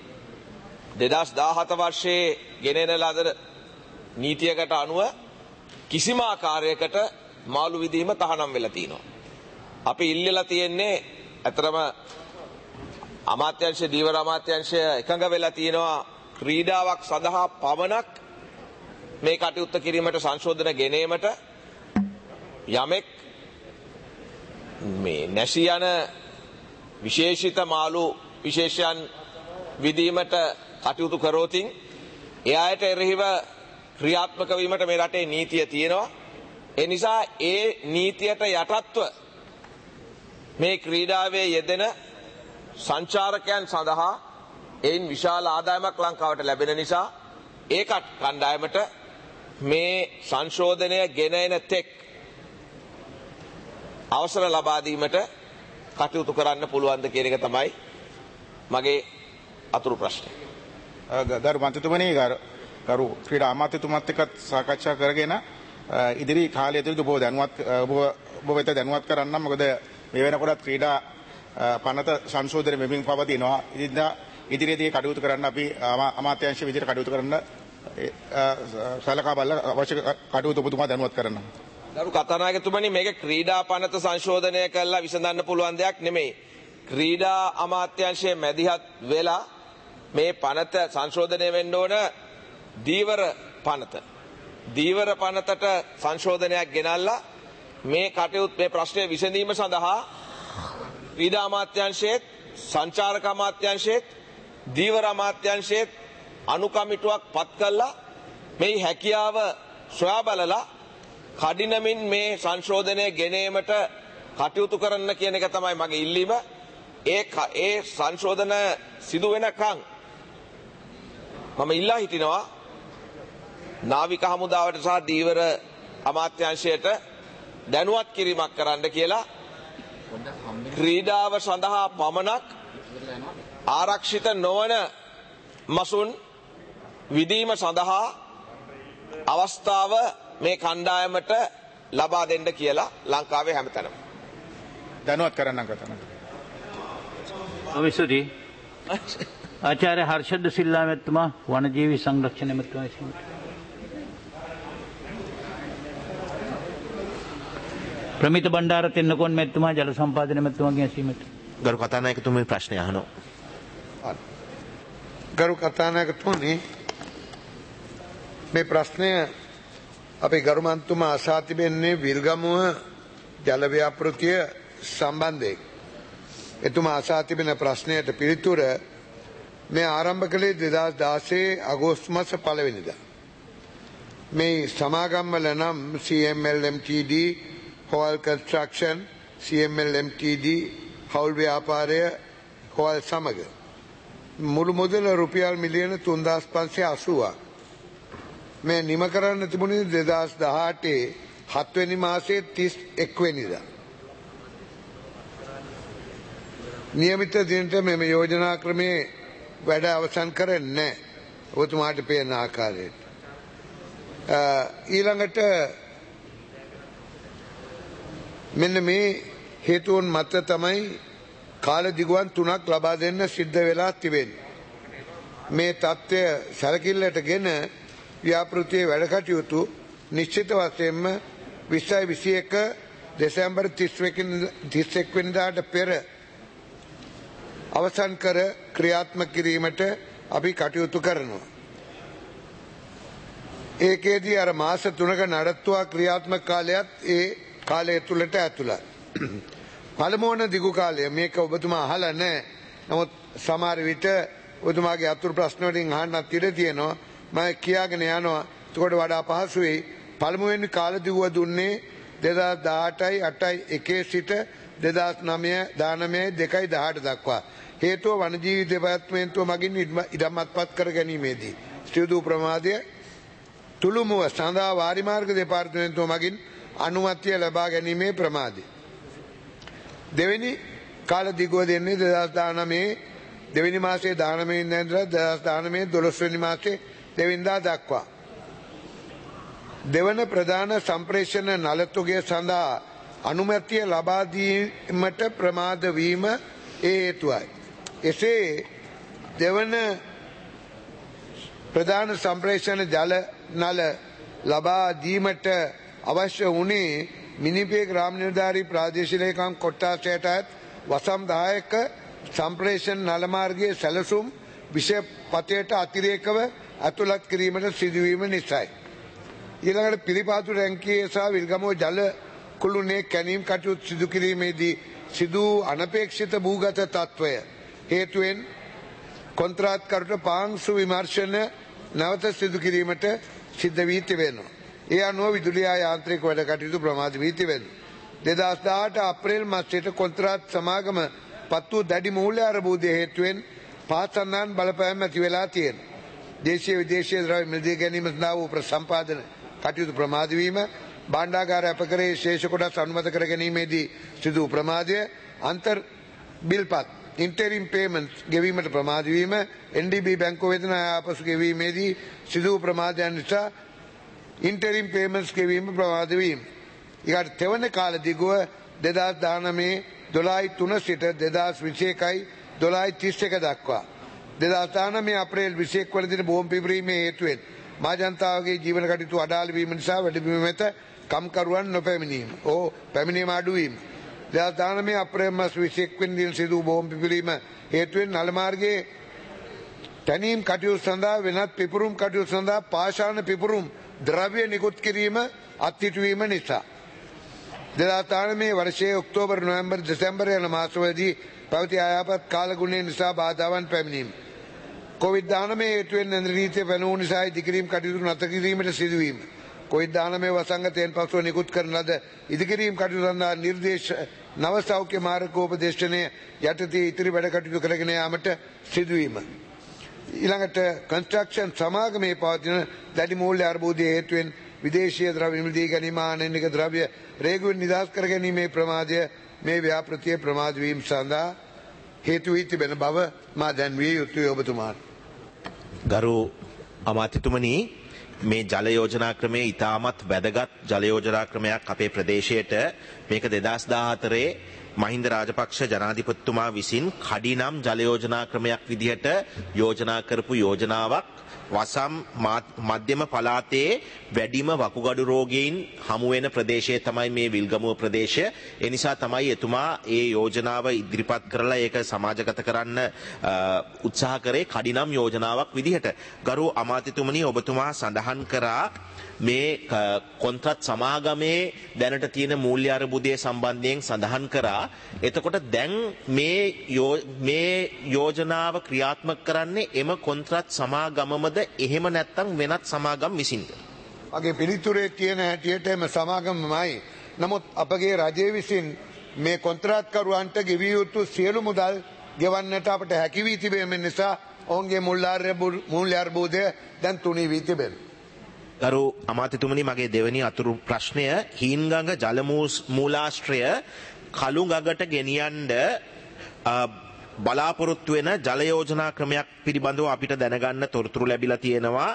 2017 වර්ෂයේ ගෙනෙන ලද නීතියකට අනුව කිසිම ආකාරයකට මාළු විදීම තහනම් වෙලා තියෙනවා. අපි ඉල්ලලා තියෙන්නේ අතරම අමාත්‍යාංශ, දීවර අමාත්‍යාංශය එකඟ වෙලා තියෙනවා ක්‍රීඩාවක් සඳහා පමණක් මේ කටයුත්ත කිරීමට සංශෝධන ගෙනීමට. යමෙක් මේ නැසී යන විශේෂිත මාළු විශේෂයන් විදීමට කටයුතු කරෝතින් එයාට එරෙහිව ක්‍රියාත්මක වීමට මේ රටේ නීතිය තියෙනවා. ඒ නිසා ඒ නීතියට යටත්ව මේ ක්‍රීඩාවේ යෙදෙන සංචාරකයන් සඳහා එයින් විශාල ආදායමක් ලංකාවට ලැබෙන නිසා ඒ කණ්ඩායමට මේ සංශෝධනය ගෙන එන තෙක් අවසර ලබා දීමට කටයුතු කරන්න පුළුවන්ද කියන එක තමයි මගේ අතුරු ප්‍රශ්නය. ගරු මන්ත්‍රීතුමනි, ගරු ක්‍රීඩා අමාත්‍යතුමත් එක්ක සාකච්ඡා කරගෙන ඉදිරි කාලය තුළදී ඔබ වෙත දැනුවත් කරන්නම්. මොකද මේ වෙනකොට ක්‍රීඩා පනත සංශෝධනය වෙමින් පවතිනවා. ඉදිරියේදී කටයුතු කරන්න අපි අමාත්‍යාංශ විදිහට කටයුතු කරන්න සලකා බලලා අවශ්‍ය කටයුතු ඔබතුමා දැනුවත් කරන්න. ගරු කතානායකතුමනි, මේක ක්‍රීඩා පනත සංශෝධනය කරලා විසඳන්න පුළුවන් දෙයක් නෙමෙයි. ක්‍රීඩා අමාත්‍යාංශයේ මැදිහත් වෙලා මේ පනත සංශෝධනය වෙන්න ඕන දීවර පනත. දීවර පනතට සංශෝධනයක් ගෙනල්ලා මේ කටයුතු, මේ ප්‍රශ්නය විසඳීම සඳහා ක්‍රීඩා අමාත්‍යාංශයේත්, සංචාරක අමාත්‍යාංශයේත්, දීවර අමාත්‍යාංශයේත් අනුකමිටුවක් පත් කළා මේ හැකියාව සොයා බලලා කඩිනමින් මේ සංශෝධනය ගෙනීමට කටයුතු කරන්න කියන එක තමයි මගේ ඉල්ලීම. ඒ සංශෝධන සිදු වෙනකන් මම ඉල්ලා හිටිනවා නාවික හමුදාවට සහ දීවර අමාත්‍යාංශයට දැනුවත් කිරීමක් කරන්න කියලා. ක්‍රීඩාව සඳහා පමණක් ආරක්ෂිත නොවන මසුන් විදීම සඳහා අවස්ථාව මේ කණ්ඩායමට ලබා දෙන්න කියලා ලංකාවේ හැමතැනම දැනුවත් කරන්න කතාන. අවසරයි ආචාර්ය හර්ෂද සිල්ලා මැතිතුමා, වනජීවි සංරක්ෂණ මැතිතුමා. ප්‍රමිත බණ්ඩාර තෙන්නකෝන් මැතිතුමා, ජල සම්පාදන මැතිතුමාගේ ඇසීමට. ගරු කතානායකතුමනි, ප්‍රශ්නය අහනවා. ගරු කතානායකතුමනි, මේ ප්‍රශ්නය අපේ ගරු මන්ත්‍රීතුමා අසා තිබෙන්නේ විල්ගමුව ජල ව්‍යාපෘතිය සම්බන්ධයෙන්. එතුමා අසා තිබෙන ප්‍රශ්නයට පිළිතුර මේ ආරම්භ කළේ 2016 අගෝස්තු මාස 1 වෙනිදා. මේ සමාගම්වල නම් CML MTD, Hall construction, CML MTD, හවුල් ව්‍යාපාරය, හෝල් සමග මුළු මුදල රුපියල් මිලියන 3580ක්. මේ නිම කරන්න තිබුණේ 2018 7 වෙනි මාසයේ 31 වෙනිදා. නියමිත දිනට මෙම යෝජනා ක්‍රමයේ වැඩ අවසන් කරන්නේ නැහැ. ඔබතුමාට පේන ආකාරයට. ඊළඟට මෙන්න මේ හේතුන් මත තමයි කාල දිගුවන් 3ක් ලබා දෙන්න සිද්ධ වෙලා තිබෙන්නේ. මේ තත්ත්වය සැලකිල්ලටගෙන ව්‍යාපෘතියේ වැඩ කටයුතු නිශ්චිත වශයෙන්ම 2021 දෙසැම්බර් 31 වෙනිදාට පෙර අවසන් කර ක්‍රියාත්මක කිරීමට අපි කටයුතු කරනවා. ඒකේදී අර මාස 3ක නඩත්තුවා ක්‍රියාත්මක කාලයත් ඒ කාලය තුලට ඇතුළත්. පළමුවන දිගු කාලය මේක ඔබතුමා අහලා නැහැ. නමුත් සමහර විට ඔබතුමාගේ අතුරු ප්‍රශ්න වලින් අහන්නත් ඉඩ තියෙනවා. මම කියාගෙන යනවා. එතකොට වඩා පහසු වෙයි. පළමුවෙනි කාලදිගුව දුන්නේ 2018යි 8යි 1 සිට 2009 2 දක්වා. හේතුව වනජීවි දෙපාර්තමේන්තුව මගින් ඉඩම් අත්පත් කර ගැනීමේදී සිදු ප්‍රමාදය තුළුමුව සඳහා වාරිමාර්ග දෙපාර්තමේන්තුව මගින් අනුමැතිය ලබා ගැනීමේ ප්‍රමාදය. දෙවෙනි කාලදිගුව දෙන්නේ 2019 දෙවෙනි මාසයේ 19 වෙනිදා ඉඳලා 2019 12 වෙනි මාසයේ 2 වෙනිදා දක්වා. දෙවන ප්‍රධාන සම්ප්‍රේෂණ නලතුගය සඳහා අනුමැතිය ලබා දීමට ප්‍රමාද වීම හේතුවයි. එසේ දෙවන ප්‍රධාන සම්ප්‍රේෂණ ජල නල ලබා දීමට අවශ්‍ය වුණේ මිනිපේ ග්‍රාම නිලධාරී ප්‍රාදේශීය ලේකම් කොට්ටාසයටත් වසම් 10ක සම්ප්‍රේෂණ නල මාර්ගයේ සැලසුම් විෂයපතයට අතිරේකව අතුලත් කිරීමට සිදුවීම නිසායි. ඊළඟට පිළිපාතු රැංකියේ සහ විල්ගමුව ජල කුළුණේ කැණීම් කටයුතු සිදු කිරීමේදී සිදු අනපේක්ෂිත භූගත තත්වය හේතුවෙන් කොන්ත්‍රාත්කරුට පාංශු විමර්ශන නැවත සිදු කිරීමට සිද්ධ වී තිබෙනවා. ඒ අනුව විදුලි යාන්ත්‍රික වැඩ කටයුතු ප්‍රමාද වී තිබෙනවා. 2018 අප්‍රේල් මාසයට කොන්ත්‍රාත් සමාගම පත් වූ දැඩි මූල්‍ය අර්බුදය හේතුවෙන් පහසන්නාන් බලපෑම් ඇති වෙලා තියෙනවා. දේශීය විදේශීය ද්‍රව්‍ය මිලදී ගැනීම සඳහා වූ ප්‍රසම්පාදන කටයුතු ප්‍රමාද වීම, භාණ්ඩාගාර අපකරේ ශේෂ කොටස් අනුමත කර ගැනීමේදී සිදු ප්‍රමාදය, අන්තර් බිල්පත් interim payments ගෙවීමට ප්‍රමාද වීම, NDB බැංකුව වේතන ආපසු ගෙවීමේදී සිදු ප්‍රමාදයන් නිසා interim payments ගෙවීම ප්‍රමාද වීම. ඊට තෙවන කාල දිගුව 2019 12/3 සිට 2021යි 12/31 දක්වා. 2019 අප්‍රේල් 21 වන දින බෝම්බ පිපිරීමේ හේතුවෙන් මාජන්තාවගේ ජීවන කටයුතු අඩාල වීම නිසා වැඩිවීම මත කම්කරුවන් නොපැමිණීම පැමිණීම අඩු වීම. 2019 අප්‍රේල් මාස 21 වෙනි දින සිදු බෝම්බ පිපිරීම හේතුවෙන් නල මාර්ගයේ තැනීම් කටයුතු සඳහා වෙනත් පිපුරුම් කටයුතු සඳහා පාෂාණ පිපුරුම් ද්‍රව්‍ය නිකුත් කිරීම අත්හිටුවීම නිසා 2019 වර්ෂයේ ඔක්තෝබර් නොවැම්බර් දෙසැම්බර් යන මාසවලදී පැවති අයහපත් කාලගුණය නිසා බාධාවන් පැමිණීම. COVID-19 හේතුවෙන් ඇඳ නීතිය පැනවූ නිසා ඉදිකිරීම් කටයුතු නැවත කිරීමට සිදුවීම. COVID-19 වසංගතයෙන් පසුව නිකුත් කරන ලද ඉදිකිරීම් කටයුතු සඳහා නිර්දේශ නව සෞඛ්‍ය මාර්ගෝපදේශනය යටතේ ඉතිරි වැඩ කටයුතු කරගෙන යාමට සිදුවීම. ඊළඟට කන්ස්ට්‍රක්ෂන් සමාගමේ පවතින දැඩි මූල්‍ය අර්බුදය හේතුවෙන් විදේශීය ද්‍රව්‍ය මිලදී ගැනීම ආනයනික ද්‍රව්‍ය රේගුවෙන් නිදහස් කර ගැනීමේ ප්‍රමාදය මේ ව්‍යාපෘතියේ ප්‍රමාද වීම සඳහා හේතු වී තිබෙන බව මා දැන්විය යුතුයි ඔබතුමාට. ගරු අමාත්‍යතුමනි, මේ ජල යෝජනා ක්‍රමය ඉතාමත් වැදගත් ජල යෝජනා ක්‍රමයක් අපේ ප්‍රදේශයට. මේක 2014 මහින්ද රාජපක්ෂ ජනාධිපතිතුමා විසින් කඩිනම් ජල යෝජනා ක්‍රමයක් විදිහට යෝජනා කරපු යෝජනාවක්. වසම් මධ්‍යම පළාතේ වැඩිම වකුගඩු රෝගීන් හමු වෙන ප්‍රදේශය තමයි මේ විල්ගමුව ප්‍රදේශය. ඒ නිසා තමයි එතුමා ඒ යෝජනාව ඉදිරිපත් කරලා ඒක සමාජගත කරන්න උත්සාහ කරේ කඩිනම් යෝජනාවක් විදිහට. ගරු අමාත්‍යතුමනි, ඔබතුමා සඳහන් කරා මේ කොන්ත්‍රාත් සමාගමේ දැනට තියෙන මූල්‍ය අර්බුදය සම්බන්ධයෙන් සඳහන් කරා. එතකොට දැන් මේ යෝජනාව ක්‍රියාත්මක කරන්නේ එම කොන්ත්‍රාත් සමාගමමද එහෙම නැත්නම් වෙනත් සමාගම් විසින්ද? මගේ පිළිතුරේ තියෙන හැටියට එම සමාගමමයි. නමුත් අපගේ රජය විසින් මේ කොන්ත්‍රාත්කරුවන්ට ගෙවිය යුතු සියලු මුදල් ගෙවන්නට අපට හැකි වී තිබෙන නිසා ඔවුන්ගේ මූල්‍ය අර්බුදය දැන් තුනී වී තිබෙනවා. ගරු අමාත්‍යතුමනි, මගේ දෙවැනි අතුරු ප්‍රශ්නය හීන්ගඟ ජල මූලාශ්‍රය කළුගඟට ගෙනියන්න බලාපොරොත්තු වෙන ජල යෝජනා ක්‍රමයක් පිළිබඳව අපිට දැනගන්න තොරතුරු ලැබිලා තියෙනවා.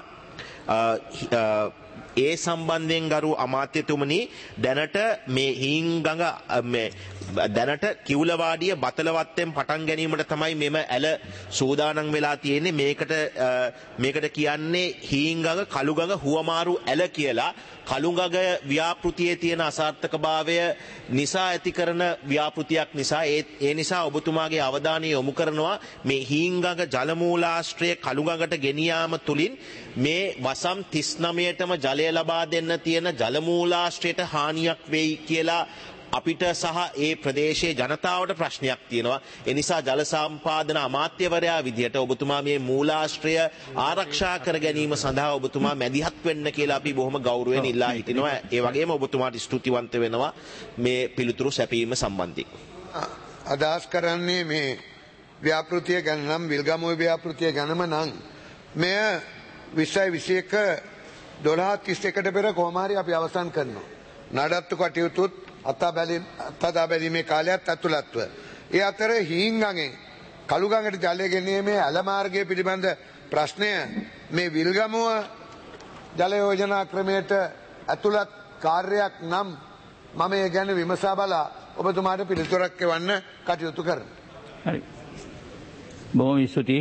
ඒ සම්බන්ධයෙන් ගරු අමාත්‍යතුමනි, දැනට මේ හීන්ගඟ දැනට කිවුලවාඩිය බතලවත්තෙන් පටන් ගැනීමට තමයි මෙම ඇල සූදානම් වෙලා තියෙන්නේ. මේකට කියන්නේ හීන්ගඟ කළුගඟ හුවමාරු ඇල කියලා. කළුගඟ ව්‍යාපෘතියේ තියෙන අසාර්ථකභාවය නිසා ඇති කරන ව්‍යාපෘතියක් නිසා ඒ නිසා ඔබතුමාගේ අවධානය යොමු කරනවා මේ හීන්ගඟ ජලමූලාශ්‍රය කළුගඟට ගෙනියාම තුලින් මේ වසම් 39ටම ජලය ලබා දෙන්න තියෙන ජලමූලාශ්‍රයට හානියක් වෙයි කියලා අපිට සහ ඒ ප්‍රදේශයේ ජනතාවට ප්‍රශ්නයක් තියෙනවා. ඒ නිසා ජල සම්පාදන අමාත්‍යවරයා විදිහට ඔබතුමා මේ මූලාශ්‍රය ආරක්ෂා කර ගැනීම සඳහා ඔබතුමා මැදිහත් වෙන්න කියලා අපි බොහොම ගෞරවයෙන් ඉල්ලා හිටිනවා. ඒ වගේම ඔබතුමාට ස්තුතිවන්ත වෙනවා මේ පිළිතුරු සැපීම සම්බන්ධයෙන්. අදහස් කරන්නේ මේ ව්‍යාපෘතිය ගැන නම් විල්ගමුවේ ව්‍යාපෘතිය ගැනම නම් මෙය 2021 12:31ට පෙර කොහොම හරි අපි අවසන් කරනවා. නඩත්තු කටයුතුත් අත්දැක බැලීමේ කාලයත් ඇතුළත්ව. ඒ අතර හීන්ගඟෙන් කළුගඟට ජලය ගෙනීමේ ඇල මාර්ගය පිළිබඳ ප්‍රශ්නය මේ විල්ගමුව ජල යෝජනා ක්‍රමයට ඇතුළත් කාර්යයක් නම් මම ඒ ගැන විමසා බලා ඔබතුමාට පිළිතුරක් එවන්න කටයුතු කරනවා. හරි. බොහොම ස්තුතියි.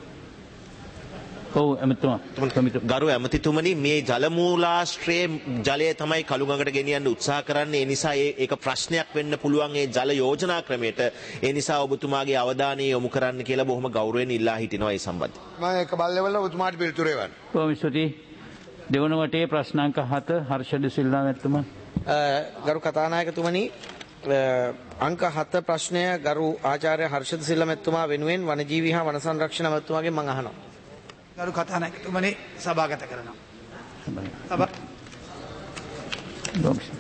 ඔව් ඇමතුමා. ගරු ඇමතිතුමනි මේ ජලමූලාශ්‍රයේ ජලය තමයි කළුගඟට ගෙනියන්න උත්සාහ කරන්නේ. ඒ නිසා ඒක ප්‍රශ්නයක් වෙන්න පුළුවන් ඒ ජල යෝජනා ක්‍රමයට. ඒ නිසා ඔබතුමාගේ අවධානය යොමු කරන්න කියලා බොහොම ගෞරවයෙන් ඉල්ලා හිටිනවා ඒ සම්බන්ධයෙන්. මම ඒක බලලවල ඔබතුමාට පිළිතුරු එවන්න. බොහොම ස්තුතියි. දෙවන වටේ ප්‍රශ්නාංක 7 හර්ෂද සිල්වා මැතිතුමා. ගරු කතානායකතුමනි අංක 7 ප්‍රශ්නය ගරු ආචාර්ය හර්ෂද සිල්වා මැතිතුමා වෙනුවෙන් වනජීවී හා වන සංරක්ෂණ මැතිතුමාගෙන් මම අහනවා. ගරු කතානායකතුමනි සභාගත කරනවා.